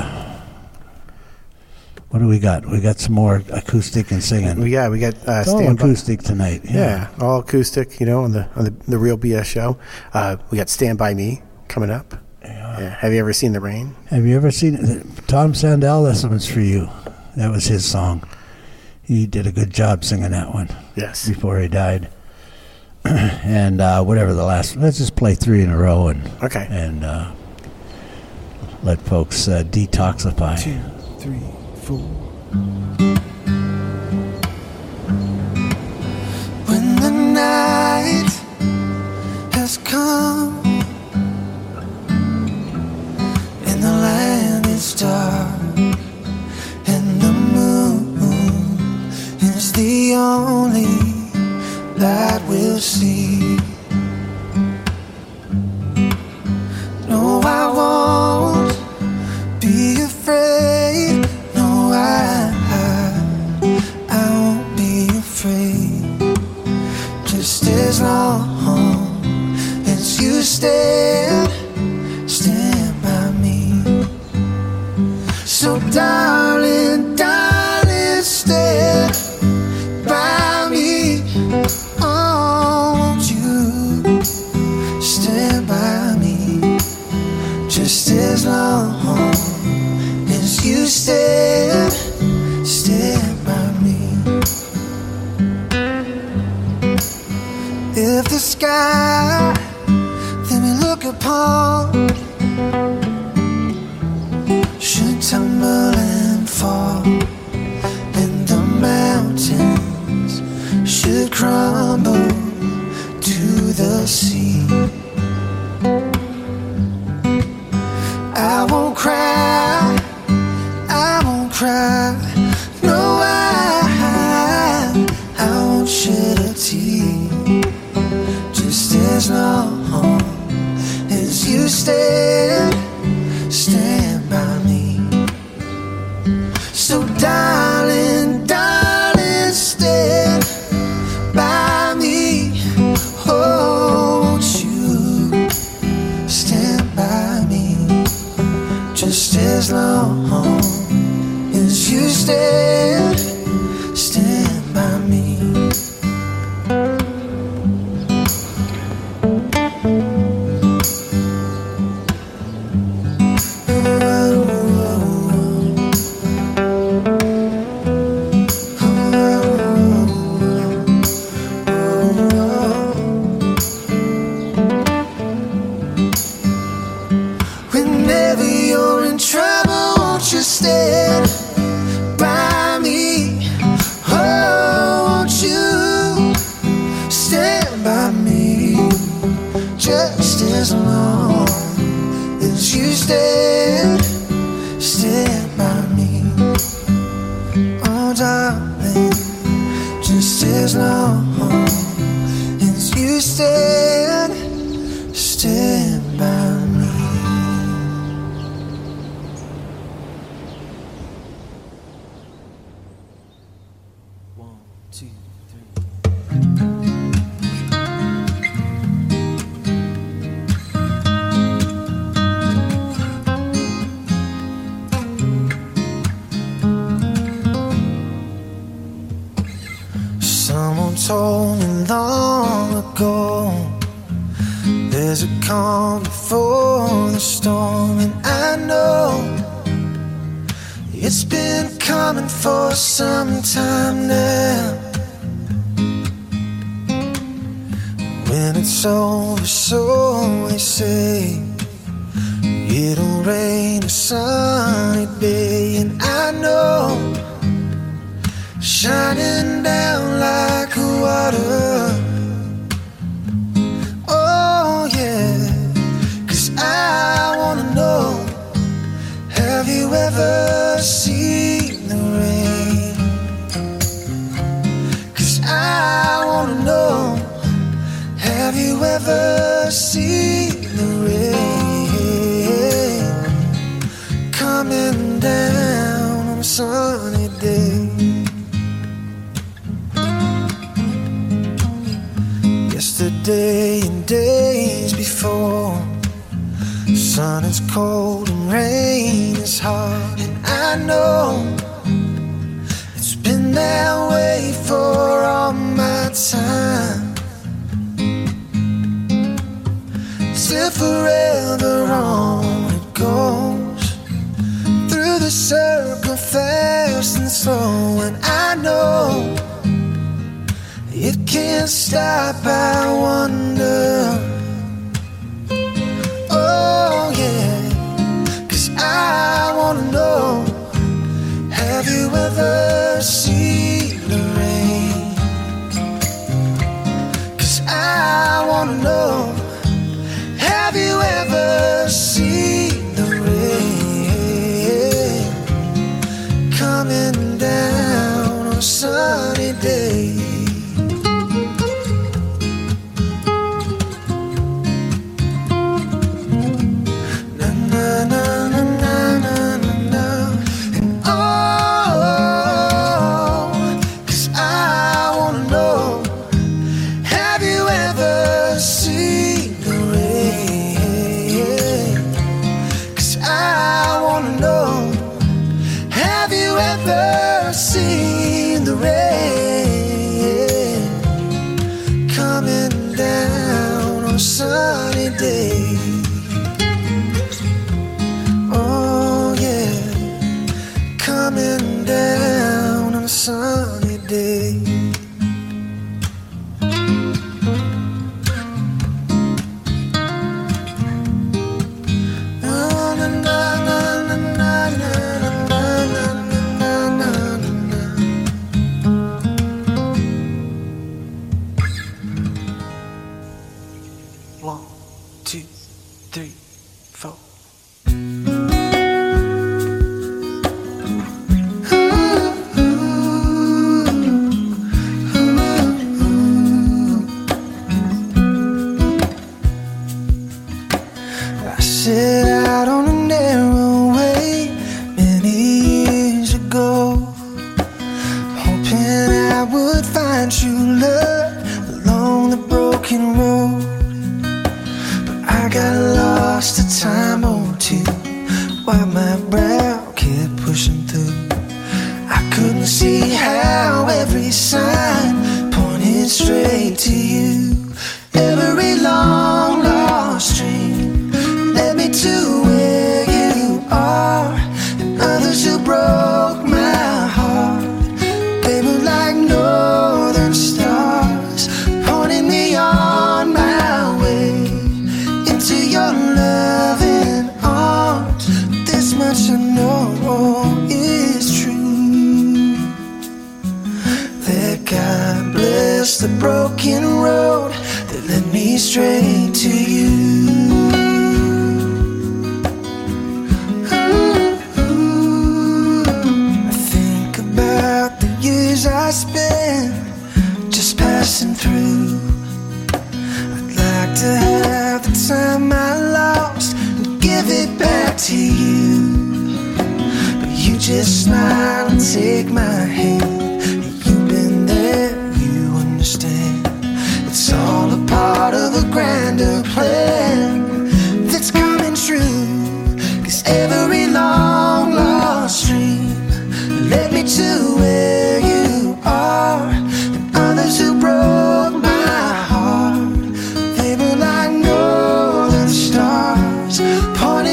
what do we got? We got some more acoustic and singing. We got we got uh, It's all stand acoustic tonight. By, yeah. yeah, all acoustic. You know, on the on the, the Real B S show. Uh, we got Stand By Me coming up. Yeah. Yeah. Have you ever seen The Rain? Have you ever seen it? Tom Sandell? This one's for you. That was his song. He did a good job singing that one. Yes. Before he died. And uh, whatever the last, let's just play three in a row and okay, and uh, let folks uh, detoxify. Two, three, four. When the night has come and the land is dark and the moon is the only that we'll see. No, I won't be afraid. No, I, I, I won't be afraid. Just as long as you stand, stand by me. So darling, darling, stand by me. Won't you stand by me? Just as long as you stand, stand by me. If the sky that we look upon should tumble and fall, and the mountains should crumble to the sea, I won't cry, I won't cry. No, I, I won't shed a tear. Just as long as you stand, stand by me. So darling, darling, stand by me. Oh, won't you stand by me? Just as long as you stand, stand by me. Told me long ago, there's a calm before storm, and I know it's been coming for some time now. When it's over, so they say, it'll rain a sunny day, and I know shining down like water. Oh yeah, 'cause I wanna know, have you ever seen the rain? 'Cause I wanna know, have you ever seen the rain coming down on a sunny day? Yesterday and days before, sun is cold and rain is hard, and I know it's been that way for all my time. Till forever on it goes, through the circle fast and slow, and I know it can't stop, I wonder. Oh yeah, 'cause I wanna know, have you ever seen the rain? 'Cause I wanna know, have you ever seen the rain coming down on a sunny day? Point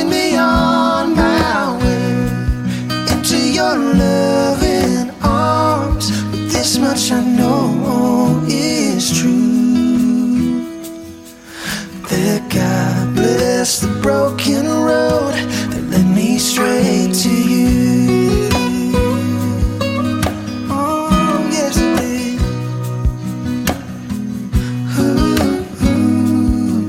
That God bless the broken road that led me straight to you. Oh, yes it did. Ooh, ooh.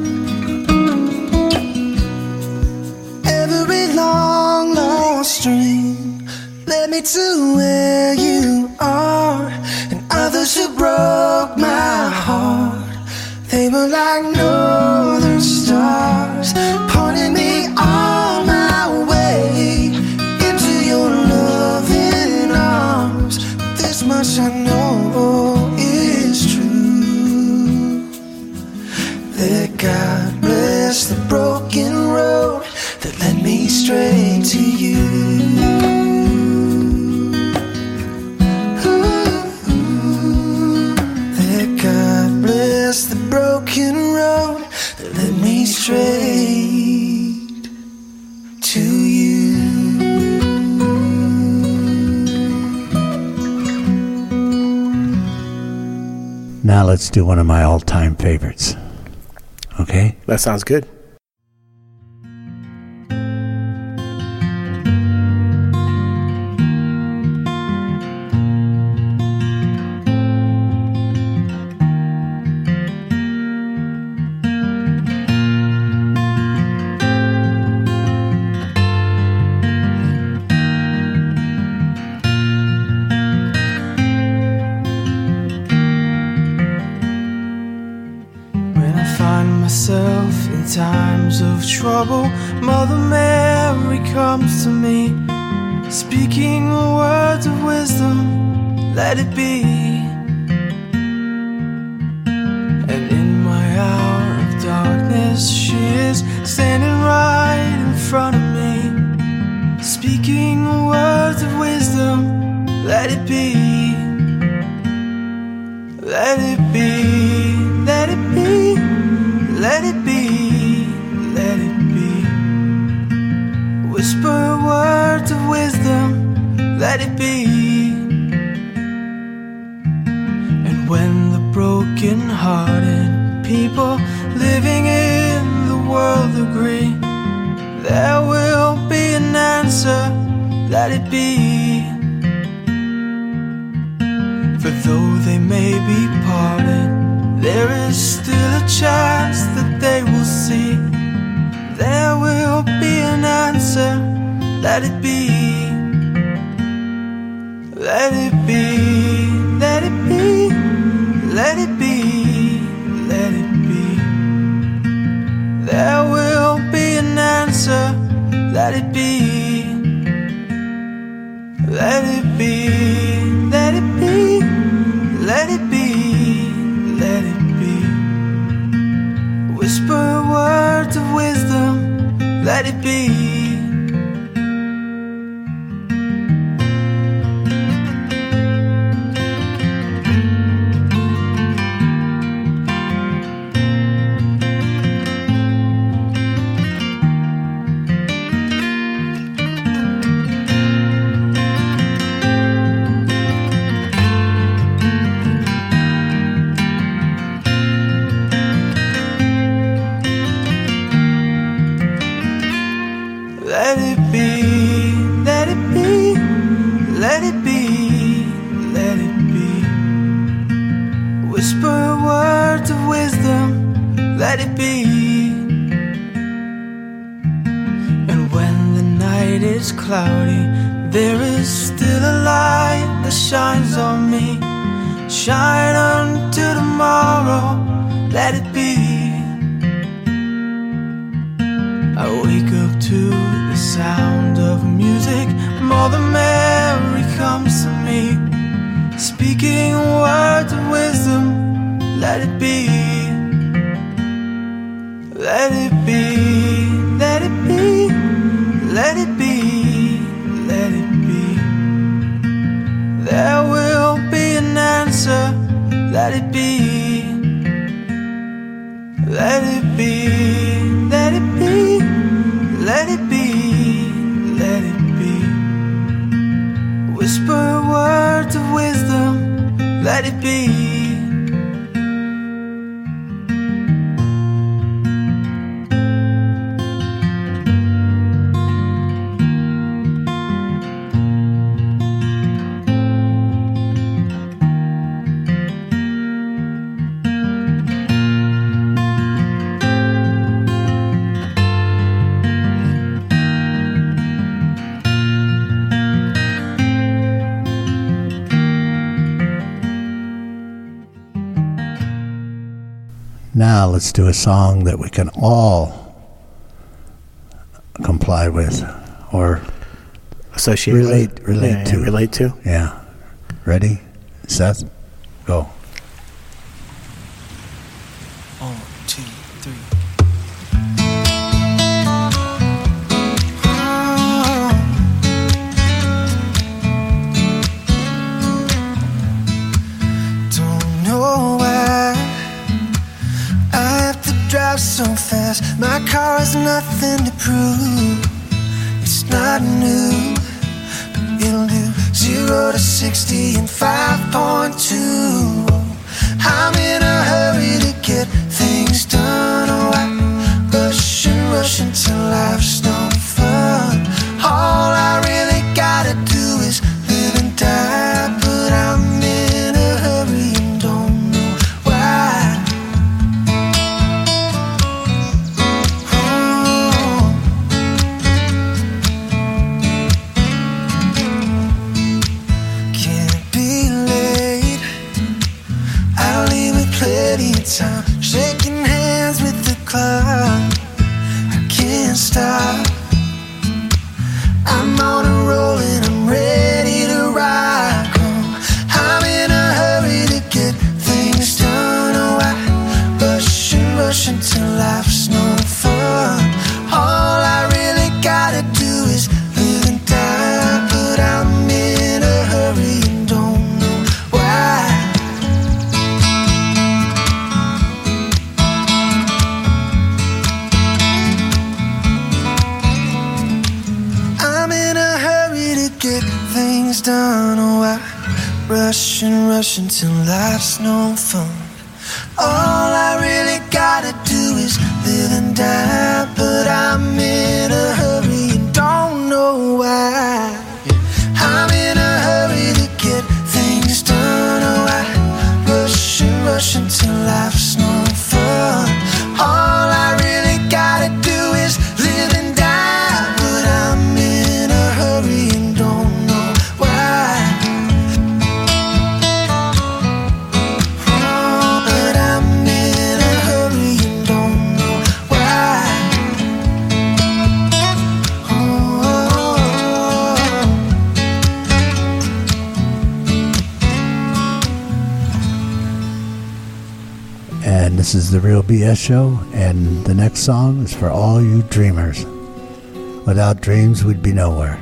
Every long, long stream led me to where you are, and others who broke my heart, they were like northern stars, pointing me on my way into your loving arms. This much I know is true, that God bless the broken road that led me straight to you. The broken road that led me straight to you. Now let's do one of my all-time favorites. Okay? That sounds good. Times of trouble, Mother Mary comes to me, speaking words of wisdom, let it be. And in my hour of darkness, she is standing right in front of me, speaking words of wisdom, let it be. Let it be, let it be, let it be. Let it be. Whisper words of wisdom, let it be. And when the broken-hearted people living in the world agree, there will be an answer, let it be. For though they may be parted, there is still a chance that they will see. There will be an answer, let it be. Let it be, let it be, let it be, let it be. There will be an answer, let it be. Let it be, let it be, let it be, let it be. Whisper words of wisdom, let it be. Let it be, let it be, let it be, let it be. Whisper words of wisdom, let it be. And when the night is cloudy, there is still a light that shines on me. Shine unto tomorrow, let it be. I wake up to the sound of music. Mother Mary comes to me, speaking words of wisdom, let it be. Let it be, let it be, let it be, let it be. There will be an answer, let it be. Let it be, let it be, let it be, let it be. Whisper words of wisdom, let it be. Now let's do a song that we can all comply with or Associate relate with. relate Yeah, to. yeah, relate to. Yeah. Ready? Seth? Go. One, two, three. Don't know why I have to drive so fast. My car has nothing to prove. It's not new, but it'll do zero to sixty in five point two. I'm in a hurry to get things done. Oh, I rush and rush until life's no fun. All I really gotta do is live and die, but I'm in a hurry and don't know why. Oh. Can't be late. I'll leave with plenty of time. Shaking hands with the clock. I can't stop. I'm on a roll and I'm ready to rock. Oh, I'm in a hurry to get things done. Oh, I rush and rush until life's no fun. All I really gotta do is live and die, but I'm in a hurry and don't know why. I'm in a hurry to get things done. Oh, I rush and rush until life's no fun. All I really gotta do is live and die, but I'm in a hurry and don't know why. I'm in a hurry to get things done. Oh, I rush and rush until life's no fun. All I really gotta do is live and die, but I'm in a hurry and don't know why. Oh, but I'm in a hurry and don't know why. Oh. And this is the Real B S Show, and the next song is for all you dreamers. Without dreams, we'd be nowhere.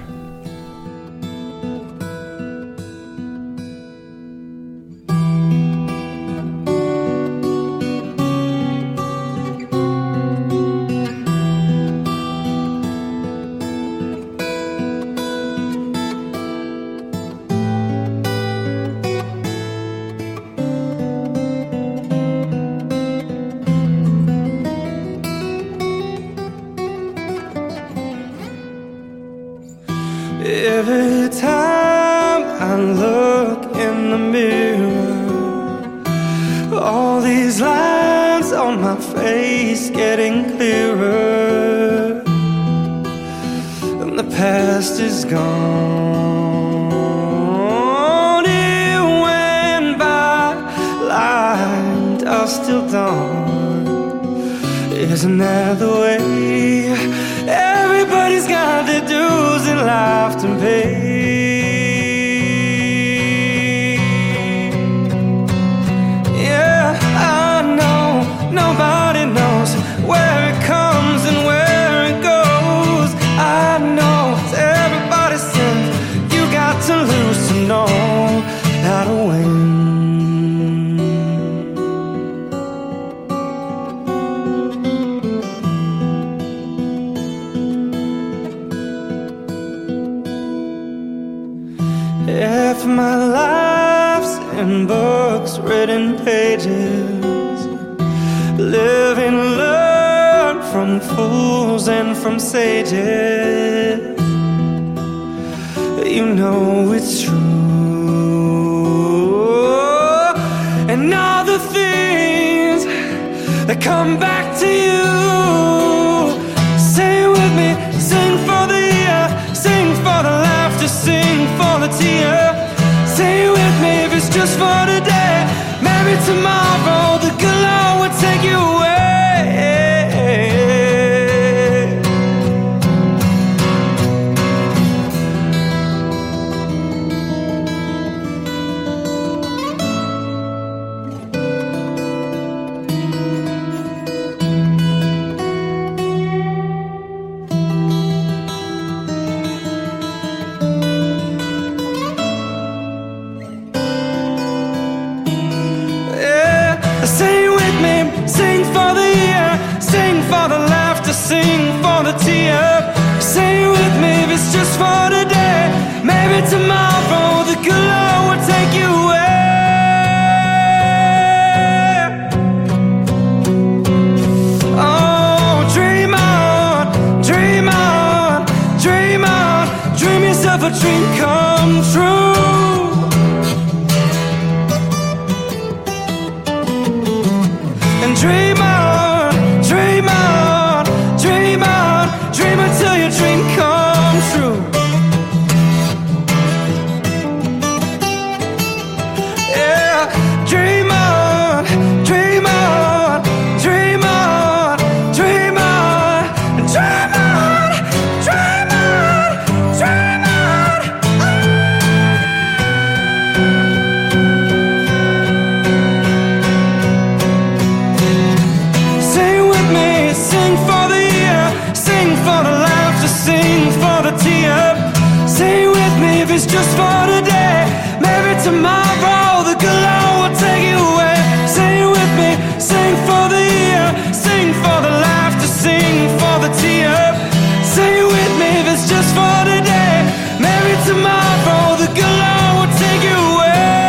Every time I look in the mirror, all these lines on my face getting clearer, and the past is gone. It went by, light, dusk till dawn. Isn't that the way? Everybody's got their dues in life to pay. Yeah, I know nobody knows where it comes and where it goes. I know it's everybody's sin. You got to lose to know how to win. If my life's in books, written pages, live and learn from fools and from sages, you know it's true. And all the things that come back to you, say with me, sing for the year, sing for the laughter, sing for the tear. Say with me if it's just for today, maybe tomorrow the good Lord will take you for the tee up. Say with me if it's just for today. Maybe tomorrow the good Lord will take you away. Oh, dream on, dream on, dream on. Dream yourself a dream come true. And dream on, dream on, dream on. Dream until your dream comes true. Yeah, dream on, dream on, dream on, dream on, dream on, dream on, dream on. Sing with me, sing for the year, sing for the laughter, sing for the tee up. Sing with me if it's just for today. Maybe tomorrow the good Lord will take you away. Sing with me, sing for the year, sing for the laughter, sing for the tee up. Sing with me if it's just for today. Maybe tomorrow the good Lord will take you away.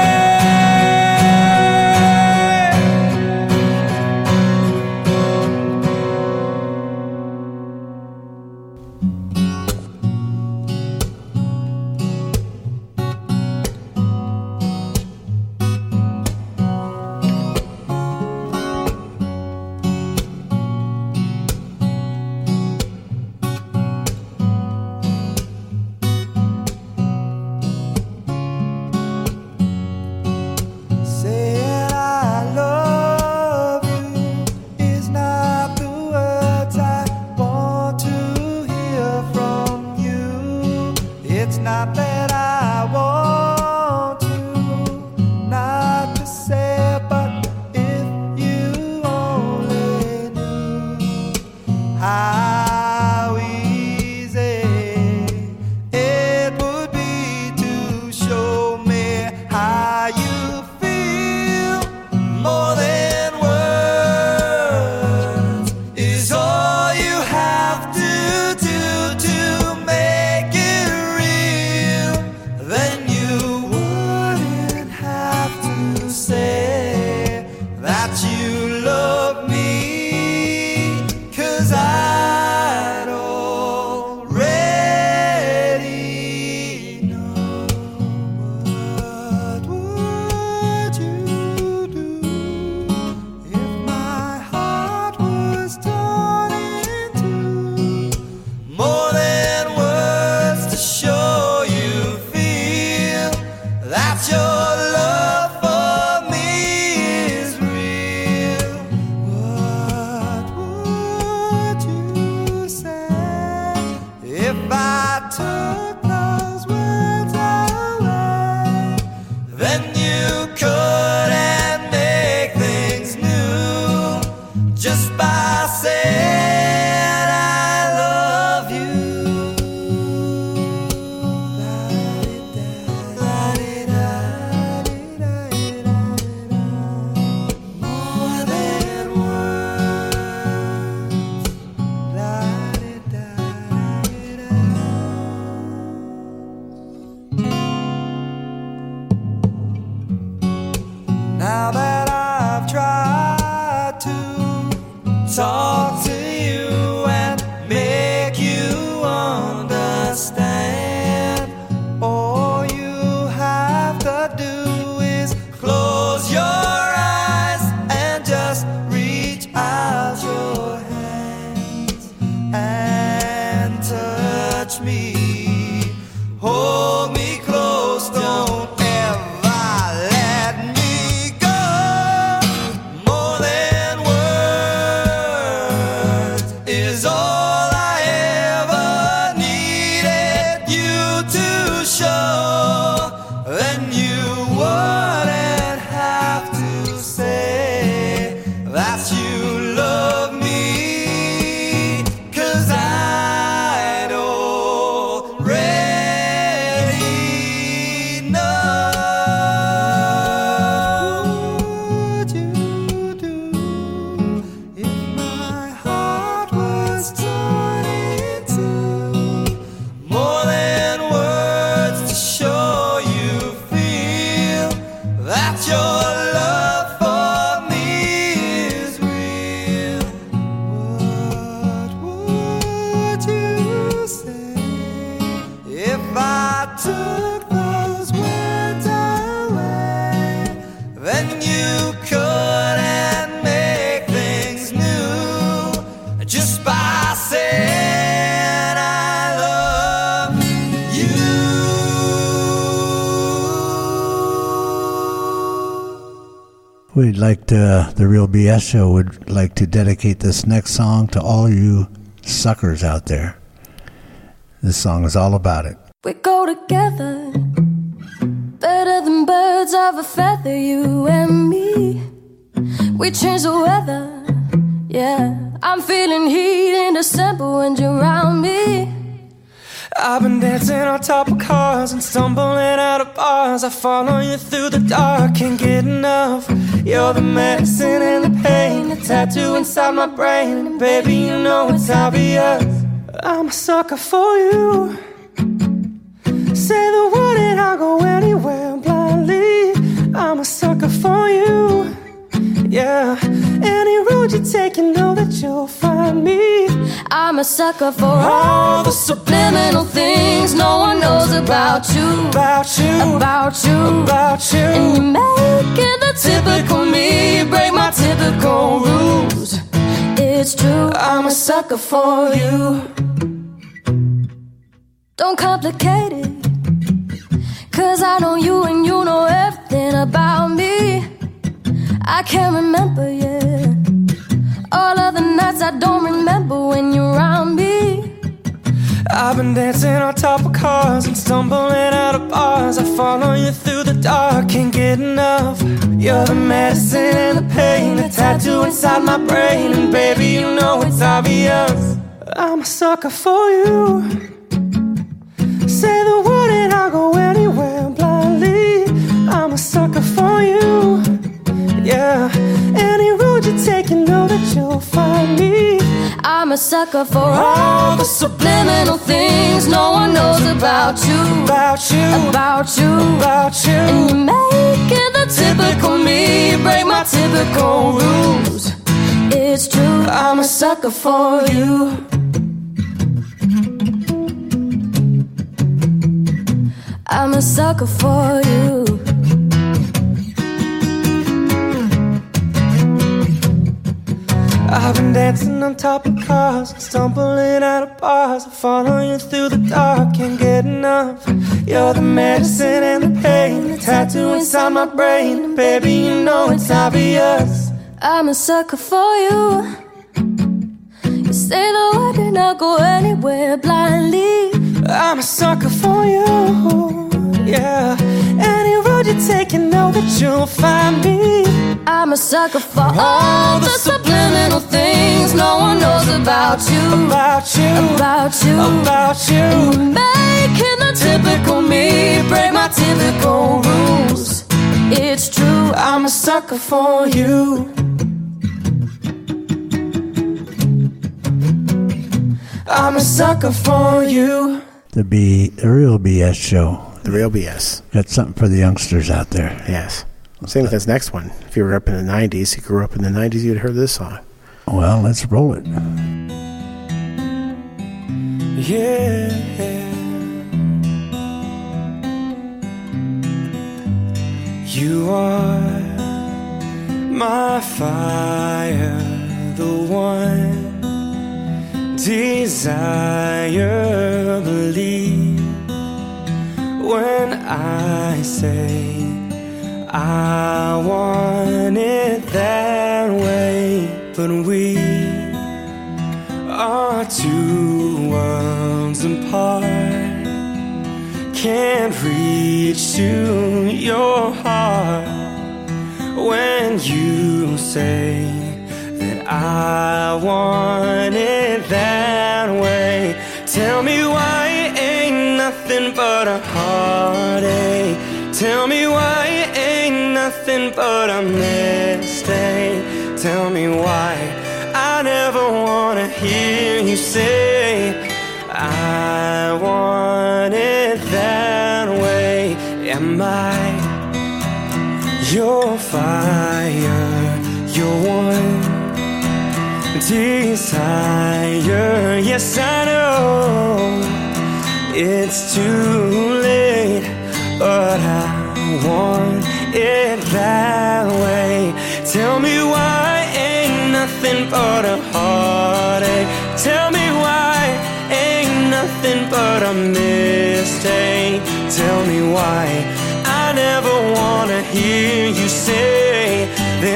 Saying I love you is not the words I want to hear from you. It's not that I want to not to say it, but if you only knew how easy it would be to show me how you feel. More than words is all you have to do to make it real. Then you wouldn't have to say that you love me, 'cause I'd already know. What would you do if my heart was torn in two? More than words to show you feel that your love for me is real. What would you say if I took those words away? Then you couldn't make things new just by saying I love you. More than words. Now that I've tried to talk to you and make you understand, all you have to do is close your eyes and just reach out your hands and touch me. Hold me close, don't ever let me go. More than words. We'd like to, the Real B S Show would like to dedicate this next song to all you suckers out there. This song is all about it. We go together, better than birds of a feather, you and me. We change the weather, yeah. I'm feeling heat in December when you're around me. I've been dancing on top of cars and stumbling out of bars. I follow you through the dark, can't get enough. You're the medicine and the pain, the tattoo inside my brain. And baby, you know it's obvious, I'm a sucker for you. Say the word and I'll go anywhere blindly. I'm a sucker for you, yeah. Any road you take, you know that you'll find me. I'm a sucker for all the subliminal things no one knows about you. About you, About you, about you. And you make it the typical me, you break my typical rules. It's true, I'm a sucker for you. Don't complicate it, cause I know you and you know everything about me. I can't remember, yeah, all of the nights I don't remember when you're around me. I've been dancing on top of cars and stumbling out of bars. I follow you through the dark, can't get enough. You're the medicine and the pain, the tattoo inside my brain. And baby, you know it's obvious, I'm a sucker for you. Say the word and I'll go anywhere blindly. I'm a sucker for you, yeah. Any road you take, you know that you'll find me. I'm a sucker for all the subliminal things no one knows about you. About you, About you, about you. And you make it the typical me, you break my typical rules. It's true, I'm a sucker for you. I'm a sucker for you. I've been dancing on top of cars and stumbling out of bars. I follow you through the dark, can't get enough. You're the medicine and the pain, the tattoo inside my brain. And baby, you know it's obvious, I'm a sucker for you. You say the word and I'll go anywhere blindly. I'm a sucker for you, yeah. Any road you take, you know that you'll find me. I'm a sucker for all the subliminal things no one knows about you. About you, About you, about you. And you making the typical me, break my typical rules. It's true, I'm a sucker for you. I'm a sucker for you. The B, the Real B S Show. The Real B S. Got something for the youngsters out there. Yes. Same with this next one. If you were up in the nineties, you grew up in the nineties, you'd heard this song. Well, let's roll it. Yeah. You are my fire, the one desire, believe when I say I want it that way. But we are two worlds apart, can't reach to your heart when you say that I want it that way. Tell me why it ain't nothing but a heartache. Tell me why it ain't nothing but a mistake. Tell me why I never wanna hear you say I want it that way. Am I your fire, your one desire? Yes, I know it's too late, but I want it that way. Tell me why ain't nothing but a heartache. Tell me why ain't nothing but a mistake. Tell me why I never wanna hear you say that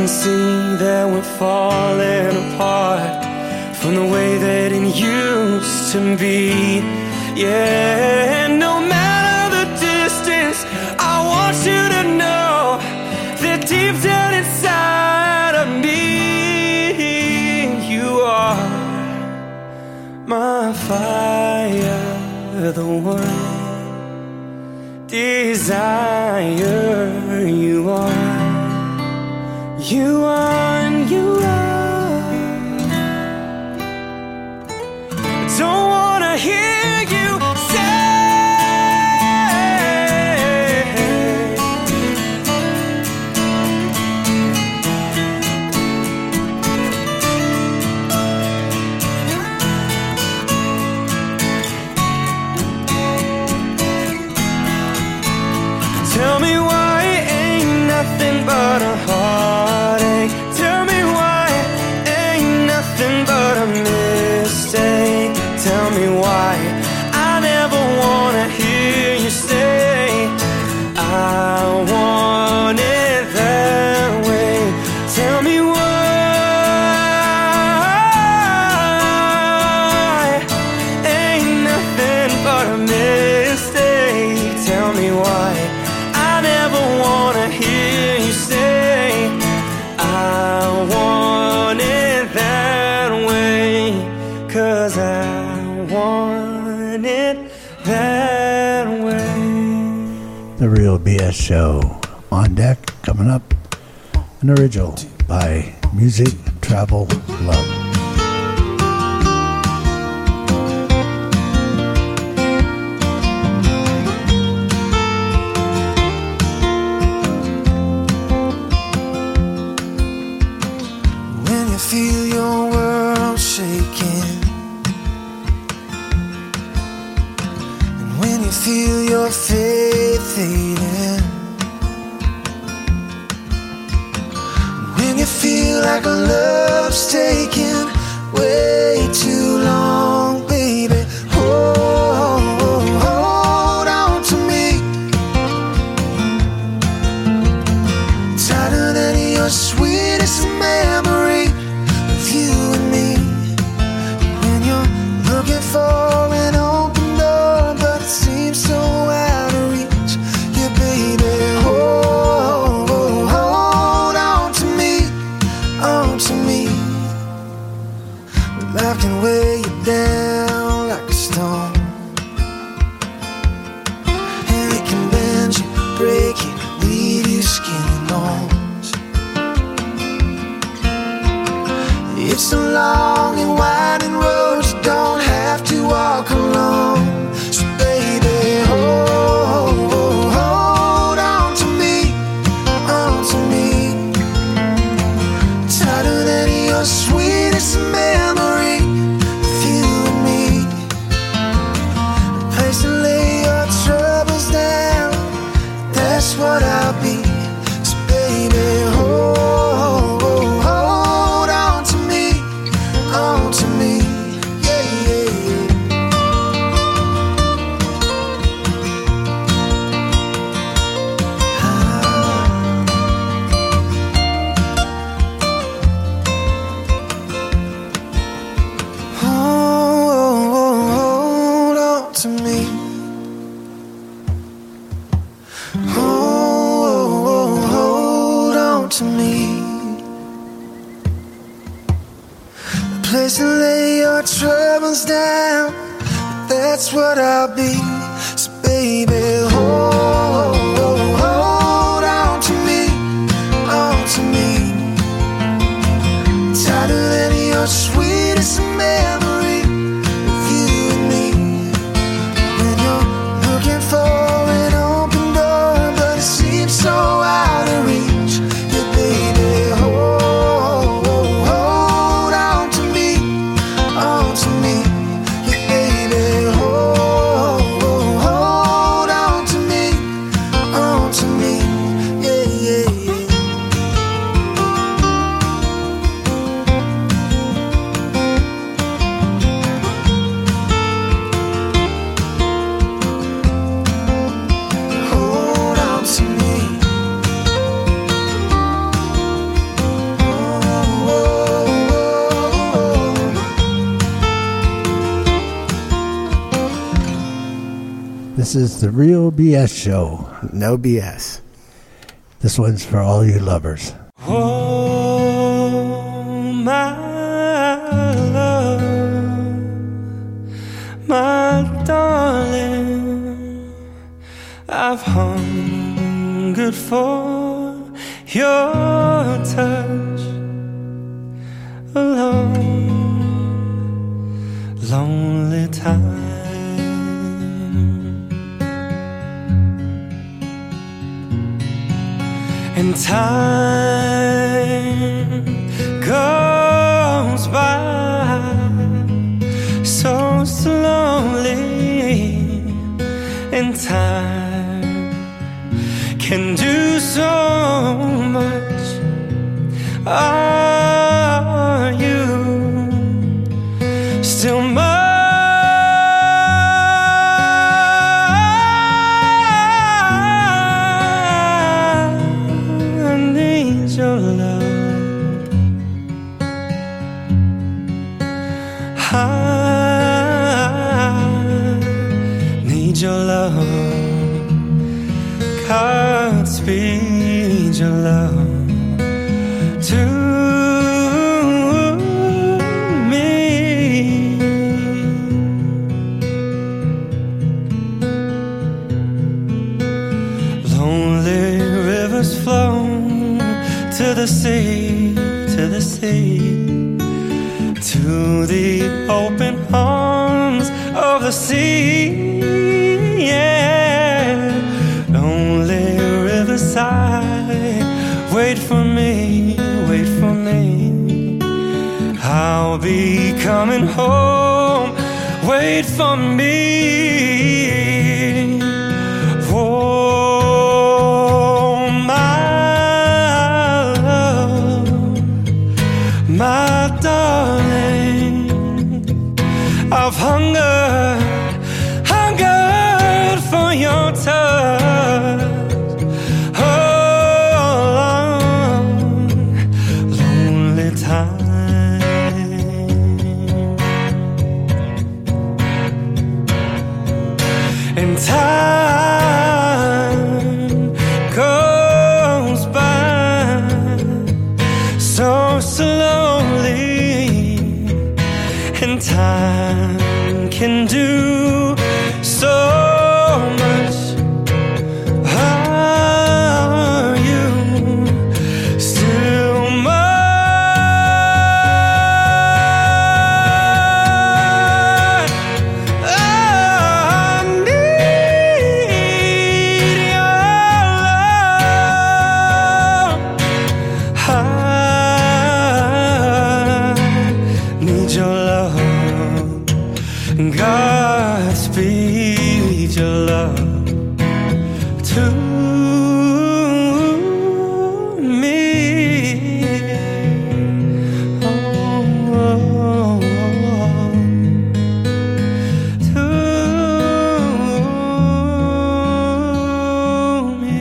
see that we're falling apart from the way that it used to be. Yeah, no matter the distance, I want you to know that deep down inside of me, you are my fire, the one desire. You are, you are, you are. Don't wanna hear you say tell me why it ain't nothing but a heartache. Tell me why it ain't nothing but a mistake. Tell me why I never wanna hear you say I want it that way. Tell me why ain't nothing but a mistake. Tell me why I never wanna hear you say I want it that way. 'Cause I want it that way. The Real B S Show on deck, coming up, an original by Music Travel Love. When you feel your world shaking, and when you feel your faith fading, and when you feel like love's taking way too long, baby, hold, hold on to me, tighter than your sweetest memory of you and me. When you're looking for an open door, but it seems so out of reach, yeah, baby, hold, hold on to me, on to me. Life can weigh you down like a stone, and it can bend you, break you, leave you skin and bones. It's a long and winding road, you don't have to walk alone. So baby, hold, hold on to me, on to me, tighter than your sweetest memory of you and me. A place to lay your troubles down, that's what I'll be. So baby, hold, hold on to me, on to me, yeah, yeah, yeah. Hold on to me, hold, hold on to me. A place to lay your troubles down, that's what I'll be. So baby, hold, hold on to me, on to me, tighter than your sweetest memory of you and me. When you're looking for an open door, but it seems so out of reach, yeah, baby, hold, hold on to me, on to me, yeah, baby, hold, This is the Real B S Show. No B S. This one's for all you lovers. Oh, my love, my darling, I've hungered for your touch alone, lonely time. And time goes by so slowly, and time can do so much. Are you still mine? God speed your love to me. Lonely rivers flow to the sea, to the sea, to the open arms of the sea. Yeah, lonely riverside, wait for me, wait for me. I'll be coming home, wait for me. Oh, my love, my darling, I've hungered, hungered for your touch. Oh, lonely time. And time goes by so slowly, and time can do so much. Are you still mine? I need your love. I need your love. God speed your love to me. Oh, oh, oh, to me.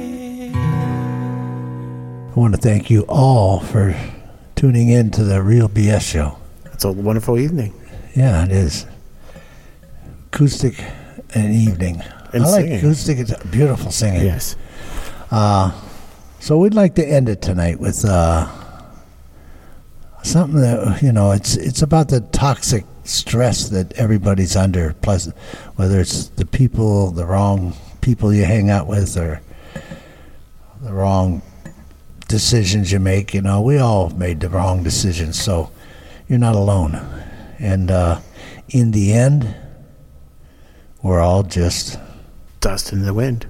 I want to thank you all for tuning in to the Real B S Show. It's a wonderful evening. Yeah, it is. Acoustic and evening. And I like singing. acoustic. It's beautiful singing. Yes. Uh, so we'd like to end it tonight with uh, something that, you know, it's it's about the toxic stress that everybody's under, plus whether it's the people, the wrong people you hang out with, or the wrong decisions you make. You know, we all made the wrong decisions, so you're not alone. And uh, in the end, we're all just Dust in the wind.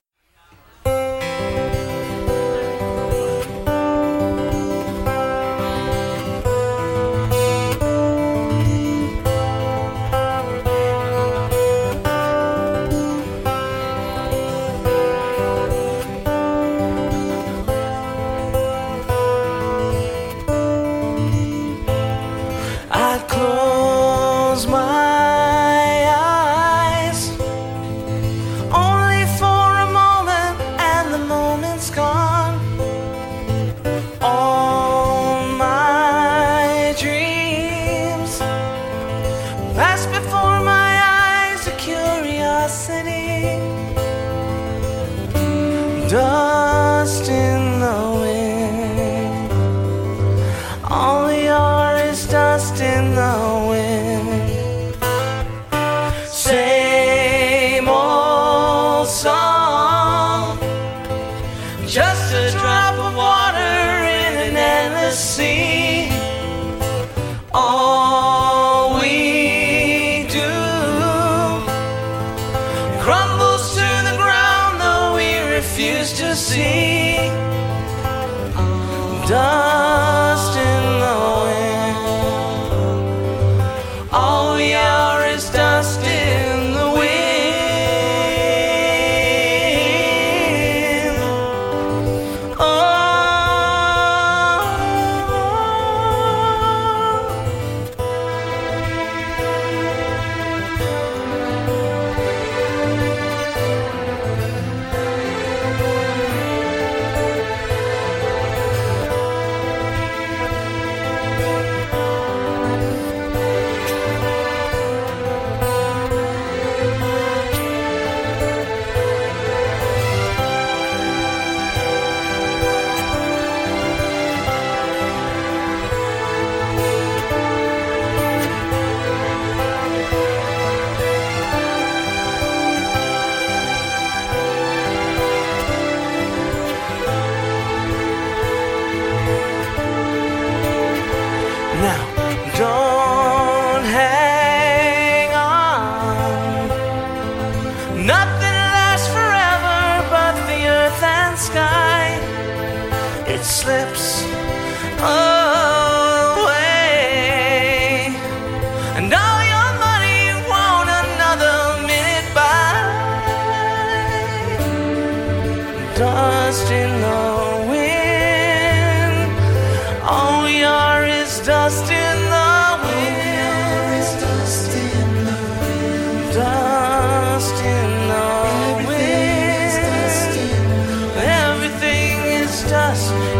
I close my eyes only for a moment. a drop of water in an endless sea. All we do crumbles to the ground, though we refuse to see. Dust in the wind. All we are is dust in the wind. Now, don't hang on. Nothing lasts forever but the earth and sky. It slips away, and all your money won't another minute buy. Dust in the wind. All we are is dust in the wind. Dust in the wind. Dust in the wind. Everything is dust.